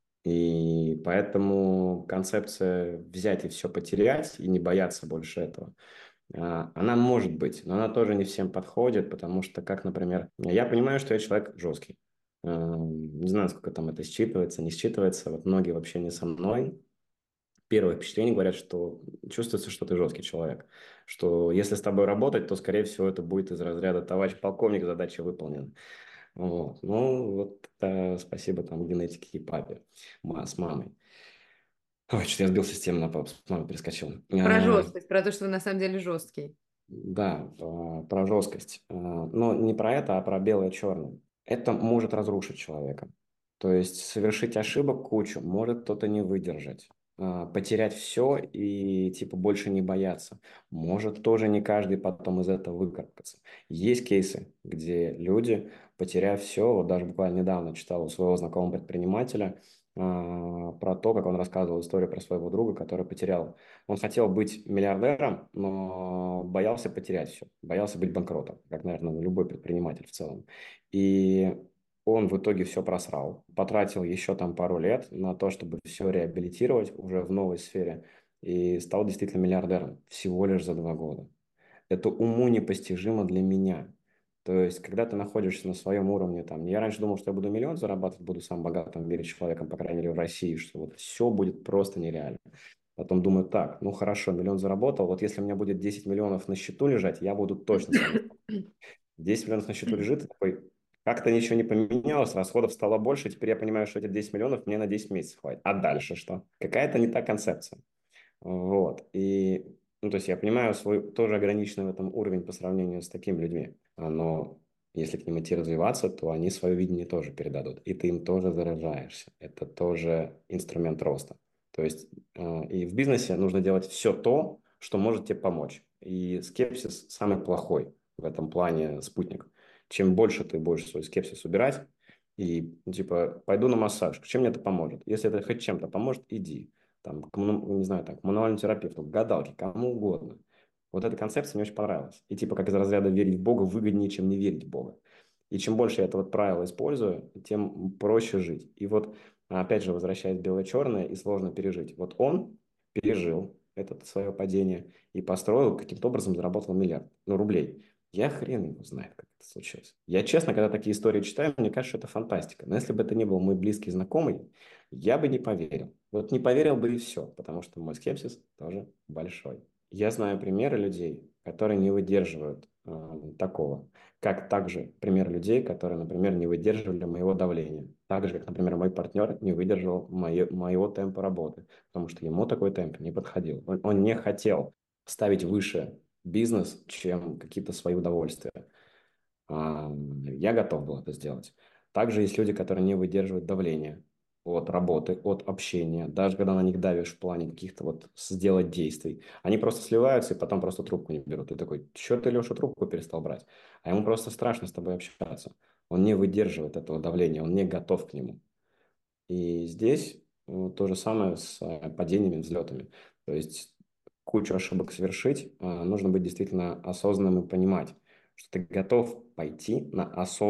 И поэтому концепция взять и все потерять и не бояться больше этого, она может быть, но она тоже не всем подходит, потому что, как, например, я понимаю, что я человек жесткий. Не знаю, сколько там это считывается, не считывается. Вот многие в общении со мной первое впечатление говорят, что чувствуется, что ты жесткий человек. Что если с тобой работать, то, скорее всего, это будет из разряда товарищ полковник, задача выполнена. Вот. Ну, вот спасибо там генетике и папе с мамой. Ой, что-то я сбился с темы, на папу с мамой перескочил. Про жесткость, про то, что вы на самом деле жесткий. Да, про жесткость. Но не про это, а про белое-черное. Это может разрушить человека. То есть совершить ошибок кучу может кто-то не выдержать. Потерять все и типа больше не бояться. Может тоже не каждый потом из этого выкарабкаться. Есть кейсы, где люди, потеряв все, вот даже буквально недавно читал у своего знакомого предпринимателя про то, как он рассказывал историю про своего друга, который потерял. Он хотел быть миллиардером, но боялся потерять все, боялся быть банкротом, как, наверное, любой предприниматель в целом. И он в итоге все просрал, потратил еще там пару лет на то, чтобы все реабилитировать уже в новой сфере, и стал действительно миллиардером всего лишь за 2 года. Это уму непостижимо для меня. То есть, когда ты находишься на своем уровне, там, я раньше думал, что я буду миллион зарабатывать, буду самым богатым в мире человеком, по крайней мере, в России, что вот все будет просто нереально. Потом думаю, так, ну хорошо, миллион заработал, вот если у меня будет 10 миллионов на счету лежать, я буду точно самый. 10 миллионов на счету лежит, и такой, как-то ничего не поменялось, расходов стало больше, теперь я понимаю, что эти 10 миллионов мне на 10 месяцев хватит. А дальше что? Какая-то не та концепция. Вот. И Ну, то есть я понимаю свой тоже ограниченный в этом уровень по сравнению с такими людьми. Но если к ним идти развиваться, то они свое видение тоже передадут. И ты им тоже заражаешься. Это тоже инструмент роста. То есть и в бизнесе нужно делать все то, что может тебе помочь. И скепсис самый плохой в этом плане спутник. Чем больше ты будешь свой скепсис убирать, и ну, типа пойду на массаж, чем мне это поможет? Если это хоть чем-то поможет, иди там, не знаю, там, к мануальному терапевту, к гадалке, кому угодно. Вот эта концепция мне очень понравилась. И типа как из разряда верить в Бога выгоднее, чем не верить в Бога. И чем больше я это вот правило использую, тем проще жить. И вот, опять же, возвращаясь к белое-черное и сложно пережить. Вот он пережил это свое падение и построил, каким-то образом заработал миллиард, ну, рублей. Я хрен его знает, как это случилось. Я, честно, когда такие истории читаю, мне кажется, что это фантастика. Но если бы это не был мой близкий знакомый, я бы не поверил. Вот не поверил бы и все, потому что мой скепсис тоже большой. Я знаю примеры людей, которые не выдерживают такого. Как также пример людей, которые, например, не выдерживали моего давления. Так же, как, например, мой партнер не выдержал моего темпа работы, потому что ему такой темп не подходил. Он не хотел ставить выше бизнес, чем какие-то свои удовольствия. Я готов был это сделать. Также есть люди, которые не выдерживают давления от работы, от общения, даже когда на них давишь в плане каких-то вот сделать действий. Они просто сливаются и потом просто трубку не берут. Ты такой, что ты, Леша, трубку перестал брать? А ему просто страшно с тобой общаться. Он не выдерживает этого давления, он не готов к нему. И здесь то же самое с падениями, взлетами. То есть кучу ошибок совершить, нужно быть действительно осознанным и понимать, что ты готов пойти на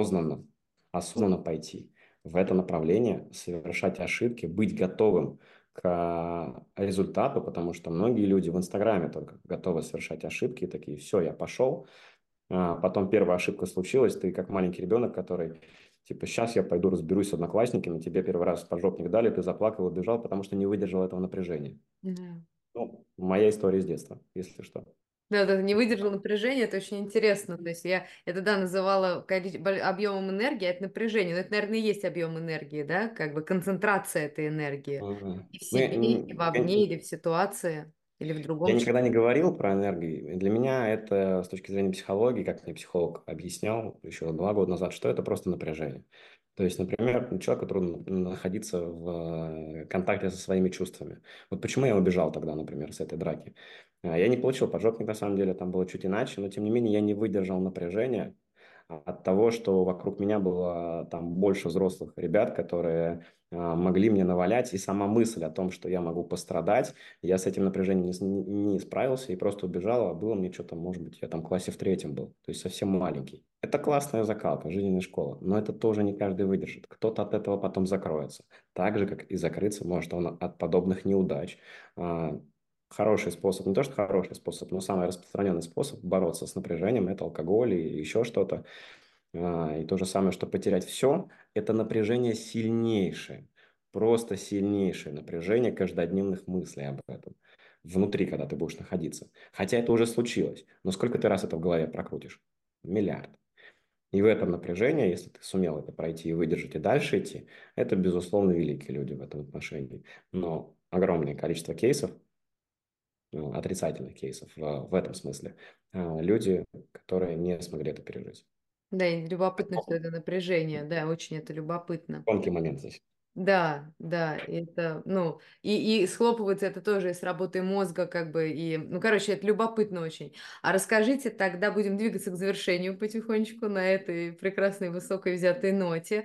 осознанно пойти в это направление, совершать ошибки, быть готовым к результату, потому что многие люди в Инстаграме только готовы совершать ошибки и такие, все, я пошел, потом первая ошибка случилась, ты как маленький ребенок, который, типа, сейчас я пойду разберусь с одноклассниками, тебе первый раз поджопник дали, ты заплакал и бежал, потому что не выдержал этого напряжения. Да. Ну, моя история с детства, если что. Да, да, не выдержал напряжения, это очень интересно. То есть я это, да, называла объемом энергии, а это напряжение. Но это, наверное, и есть объем энергии, да, как бы концентрация этой энергии и в Ну, себе, и вовне, или в ситуации, или в я другом никогда не человеке. говорил про энергию. Для меня это, с точки зрения психологии, как мне психолог объяснял еще 2 года назад, что это просто напряжение. То есть, например, человеку трудно находиться в контакте со своими чувствами. Вот почему я убежал тогда, например, с этой драки. Я не получил поджопник, на самом деле, там было чуть иначе, но тем не менее я не выдержал напряжения от того, что вокруг меня было там больше взрослых ребят, которые могли мне навалять, и сама мысль о том, что я могу пострадать, я с этим напряжением не справился и просто убежал, а было мне что-то, может быть, я там в классе в 3 был, то есть совсем маленький. Это классная закалка, жизненная школа, но это тоже не каждый выдержит. Кто-то от этого потом закроется. Так же, как и закрыться может он от подобных неудач. А, Хороший способ, не то что хороший способ, но самый распространенный способ бороться с напряжением – это алкоголь и еще что-то. И то же самое, что потерять все, это напряжение сильнейшее, просто сильнейшее напряжение каждодневных мыслей об этом внутри, когда ты будешь находиться. Хотя это уже случилось, но сколько ты раз это в голове прокрутишь? Миллиард. И в этом напряжении, если ты сумел это пройти и выдержать и дальше идти, это, безусловно, великие люди в этом отношении. Но огромное количество кейсов, ну, отрицательных кейсов в этом смысле, люди, которые не смогли это пережить. Да, и любопытно все это напряжение, да, очень это любопытно. Тонкий момент здесь. Да, да, это, ну, и схлопывается это тоже и с работой мозга, как бы, и, ну, короче, это любопытно очень. А расскажите, тогда будем двигаться к завершению потихонечку на этой прекрасной высокой взятой ноте.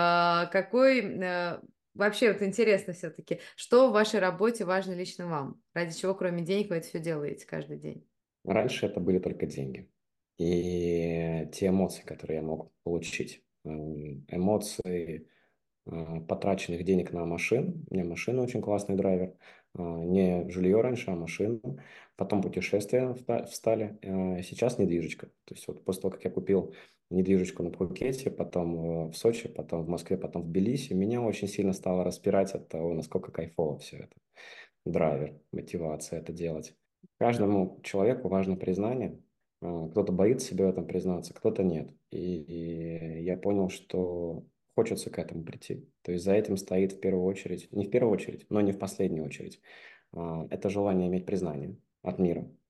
Вообще, вот интересно все-таки, что в вашей работе важно лично вам? Ради чего, кроме денег, вы это все делаете каждый день? Раньше это были только деньги. И те эмоции, которые я мог получить. Эмоции потраченных денег на машину. У меня машина очень классный драйвер. Не жилье раньше, а машина. Потом путешествия встали. Сейчас недвижечка. То есть вот после того, как я купил недвижечку на Пхукете, потом в Сочи, потом в Москве, потом в Тбилиси, меня очень сильно стало распирать от того, насколько кайфово все это. Драйвер, мотивация это делать. Каждому человеку важно признание. Кто-то боится себе в этом признаться, кто-то нет. И я понял, что хочется к этому прийти. То есть за этим стоит в первую очередь, не в первую очередь, но не в последнюю очередь, это желание иметь признание от мира.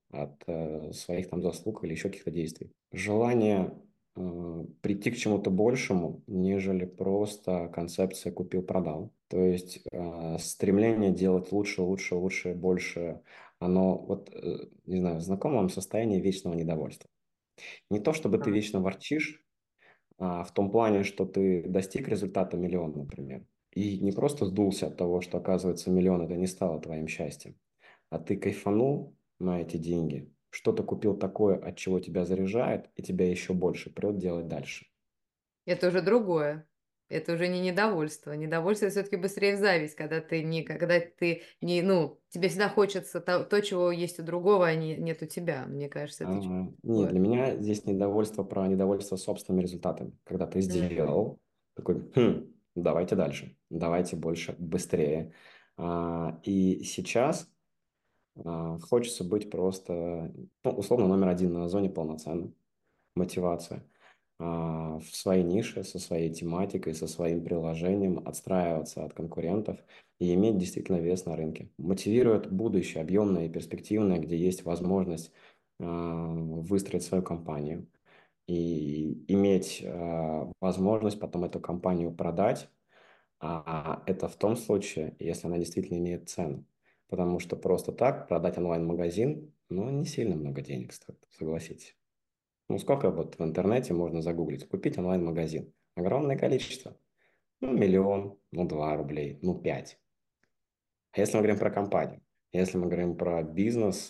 от своих там заслуг или еще каких-то действий. Желание прийти к чему-то большему, нежели просто концепция купил-продал. То есть стремление делать лучше, лучше, лучше, больше, оно вот, не знаю, знакомо вам состояние вечного недовольства. Не то, чтобы ты Да. вечно ворчишь, в том плане, что ты достиг результата миллиона, например, и не просто сдулся от того, что, оказывается, миллион это не стало твоим счастьем, а ты кайфанул на эти деньги, что-то купил такое, от чего тебя заряжает, и тебя еще больше прет делать дальше. Это уже другое. Это уже не недовольство. Недовольство все-таки быстрее в зависть, когда ты не, ну, тебе всегда хочется то, чего есть у другого, а нет у тебя. Мне кажется, это чуть Не, другое. для меня здесь недовольство про недовольство собственными результатами. Когда ты Мгм. сделал, такой, давайте дальше, давайте больше, быстрее. И сейчас хочется быть просто, ну, условно, номер один на зоне полноценно. Мотивация. В своей нише, со своей тематикой, со своим приложением, отстраиваться от конкурентов и иметь действительно вес на рынке. Мотивирует будущее, объемное и перспективное, где есть возможность выстроить свою компанию и иметь возможность потом эту компанию продать. Это в том случае, если она действительно имеет цену. Потому что просто так продать онлайн-магазин, ну, не сильно много денег стоит, согласитесь. Ну, сколько вот в интернете можно загуглить? Купить онлайн-магазин. Огромное количество. Ну, миллион, ну, 2 рублей, ну, 5. А если мы говорим про компанию, если мы говорим про бизнес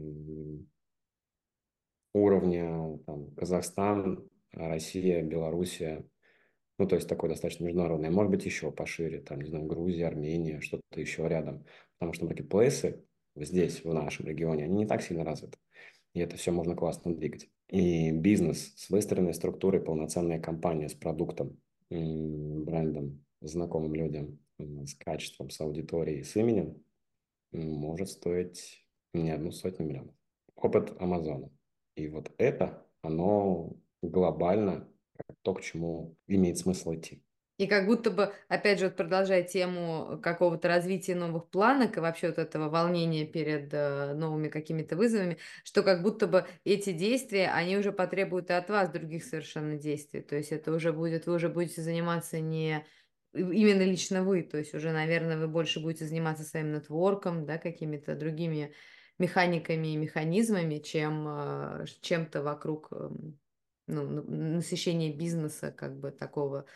уровня там, Казахстан, Россия, Белоруссия, ну, то есть такой достаточно международный, может быть, еще пошире, там, не знаю, Грузия, Армения, что-то еще рядом. Потому что маркетплейсы здесь, в нашем регионе, они не так сильно развиты. И это все можно классно двигать. И бизнес с выстроенной структурой, полноценная компания с продуктом, брендом, знакомым людям, с качеством, с аудиторией, с именем, может стоить не 1 сотню миллионов. Опыт Амазона. И вот это, оно глобально то, к чему имеет смысл идти. И как будто бы, опять же, вот продолжая тему какого-то развития новых планок и вообще вот этого волнения перед новыми какими-то вызовами, что как будто бы эти действия, они уже потребуют и от вас других совершенно действий. То есть это уже будет, вы уже будете заниматься не именно лично вы, то есть уже, наверное, вы больше будете заниматься своим нетворком, да, какими-то другими механиками и механизмами, чем чем-то вокруг ну, насыщения бизнеса, как бы такого.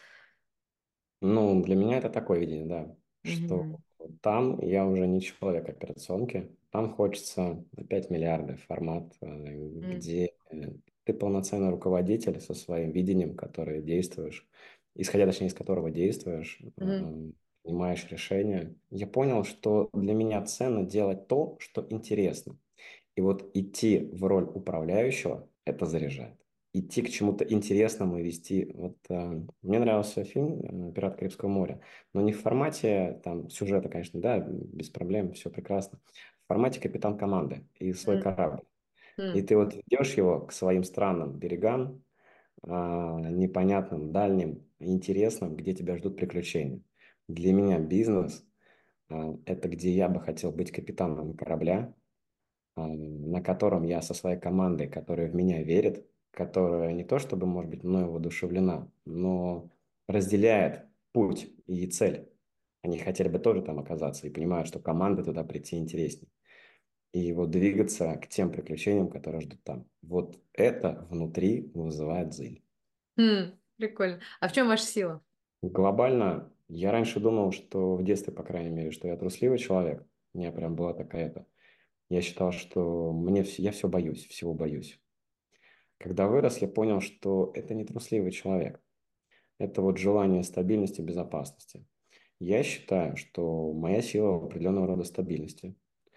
Ну, для меня это такое видение, да, что Мгм. там я уже не человек операционки, там хочется на 5 миллиардов формат, М, где ты полноценный руководитель со своим видением, которое действуешь, исходя, точнее, из которого действуешь, мгм, принимаешь решения. Я понял, что для меня ценно делать то, что интересно. И вот идти в роль управляющего – это заряжает. Идти к чему-то интересному и вести. Вот, мне нравился фильм «Пираты Карибского моря», но не в формате там, сюжета, конечно, да, без проблем, все прекрасно. В формате капитан команды и свой м, корабль. И м. ты вот ведешь его к своим странным берегам, непонятным, дальним, интересным, где тебя ждут приключения. Для меня бизнес это где я бы хотел быть капитаном корабля, на котором я со своей командой, которая в меня верит, которая не то чтобы, может быть, мною воодушевлена, но разделяет путь и цель. Они хотели бы тоже там оказаться и понимают, что команда туда прийти интереснее. И вот двигаться к тем приключениям, которые ждут там. Вот это внутри вызывает зыль. Прикольно. А в чем ваша сила? Глобально, я раньше думал, что в детстве, по крайней мере, что я трусливый человек. У меня прям была такая-то. Я считал, что я все боюсь, всего боюсь. Когда вырос, я понял, что это не трусливый человек. Это вот желание стабильности, безопасности. Я считаю, что моя сила в определенного рода стабильности.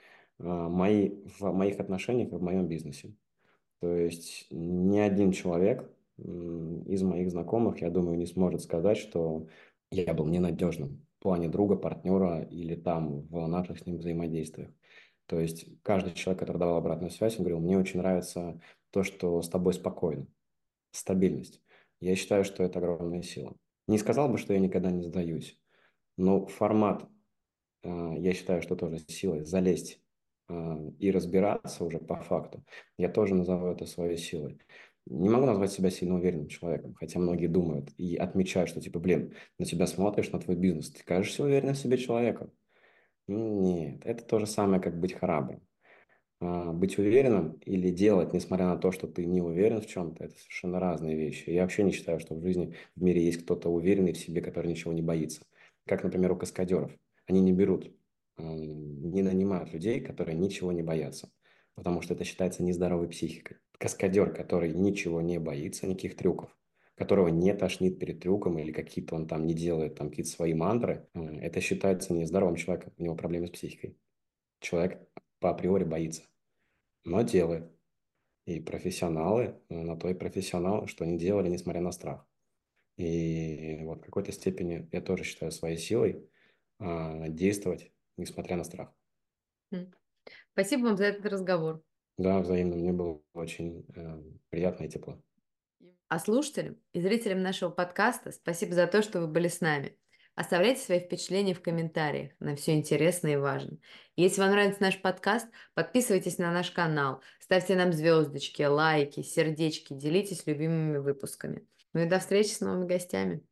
В моих отношениях и в моем бизнесе. То есть ни один человек из моих знакомых, я думаю, не сможет сказать, что я был ненадежным в плане друга, партнера или там в наших с ним взаимодействиях. То есть каждый человек, который давал обратную связь, он говорил, мне очень нравится то, что с тобой спокойно, стабильность. Я считаю, что это огромная сила. Не сказал бы, что я никогда не сдаюсь, но формат, я считаю, что тоже сила, залезть, и разбираться уже по факту, я тоже назову это своей силой. Не могу назвать себя сильно уверенным человеком, хотя многие думают и отмечают, что типа, блин, на тебя смотришь, на твой бизнес, ты кажешься уверенным в себе человеком. Нет, это то же самое, как быть храбрым. Быть уверенным или делать, несмотря на то, что ты не уверен в чем-то, это совершенно разные вещи. Я вообще не считаю, что в жизни, в мире есть кто-то уверенный в себе, который ничего не боится. Как, например, у каскадеров. Они не берут, не нанимают людей, которые ничего не боятся, потому что это считается нездоровой психикой. Каскадер, который ничего не боится, никаких трюков, которого не тошнит перед трюком или какие-то он там не делает там какие-то свои мантры, это считается нездоровым человеком, у него проблемы с психикой. Человек по априори боится, но делает. И профессионалы, на то и профессионалы, что они делали, несмотря на страх. И вот в какой-то степени я тоже считаю своей силой действовать, несмотря на страх. М. Спасибо вам за этот разговор. Да, взаимно. Мне было очень приятно и тепло. А слушателям и зрителям нашего подкаста спасибо за то, что вы были с нами. Оставляйте свои впечатления в комментариях. Нам все интересно и важно. Если вам нравится наш подкаст, подписывайтесь на наш канал, ставьте нам звездочки, лайки, сердечки, делитесь любимыми выпусками. Ну и до встречи с новыми гостями.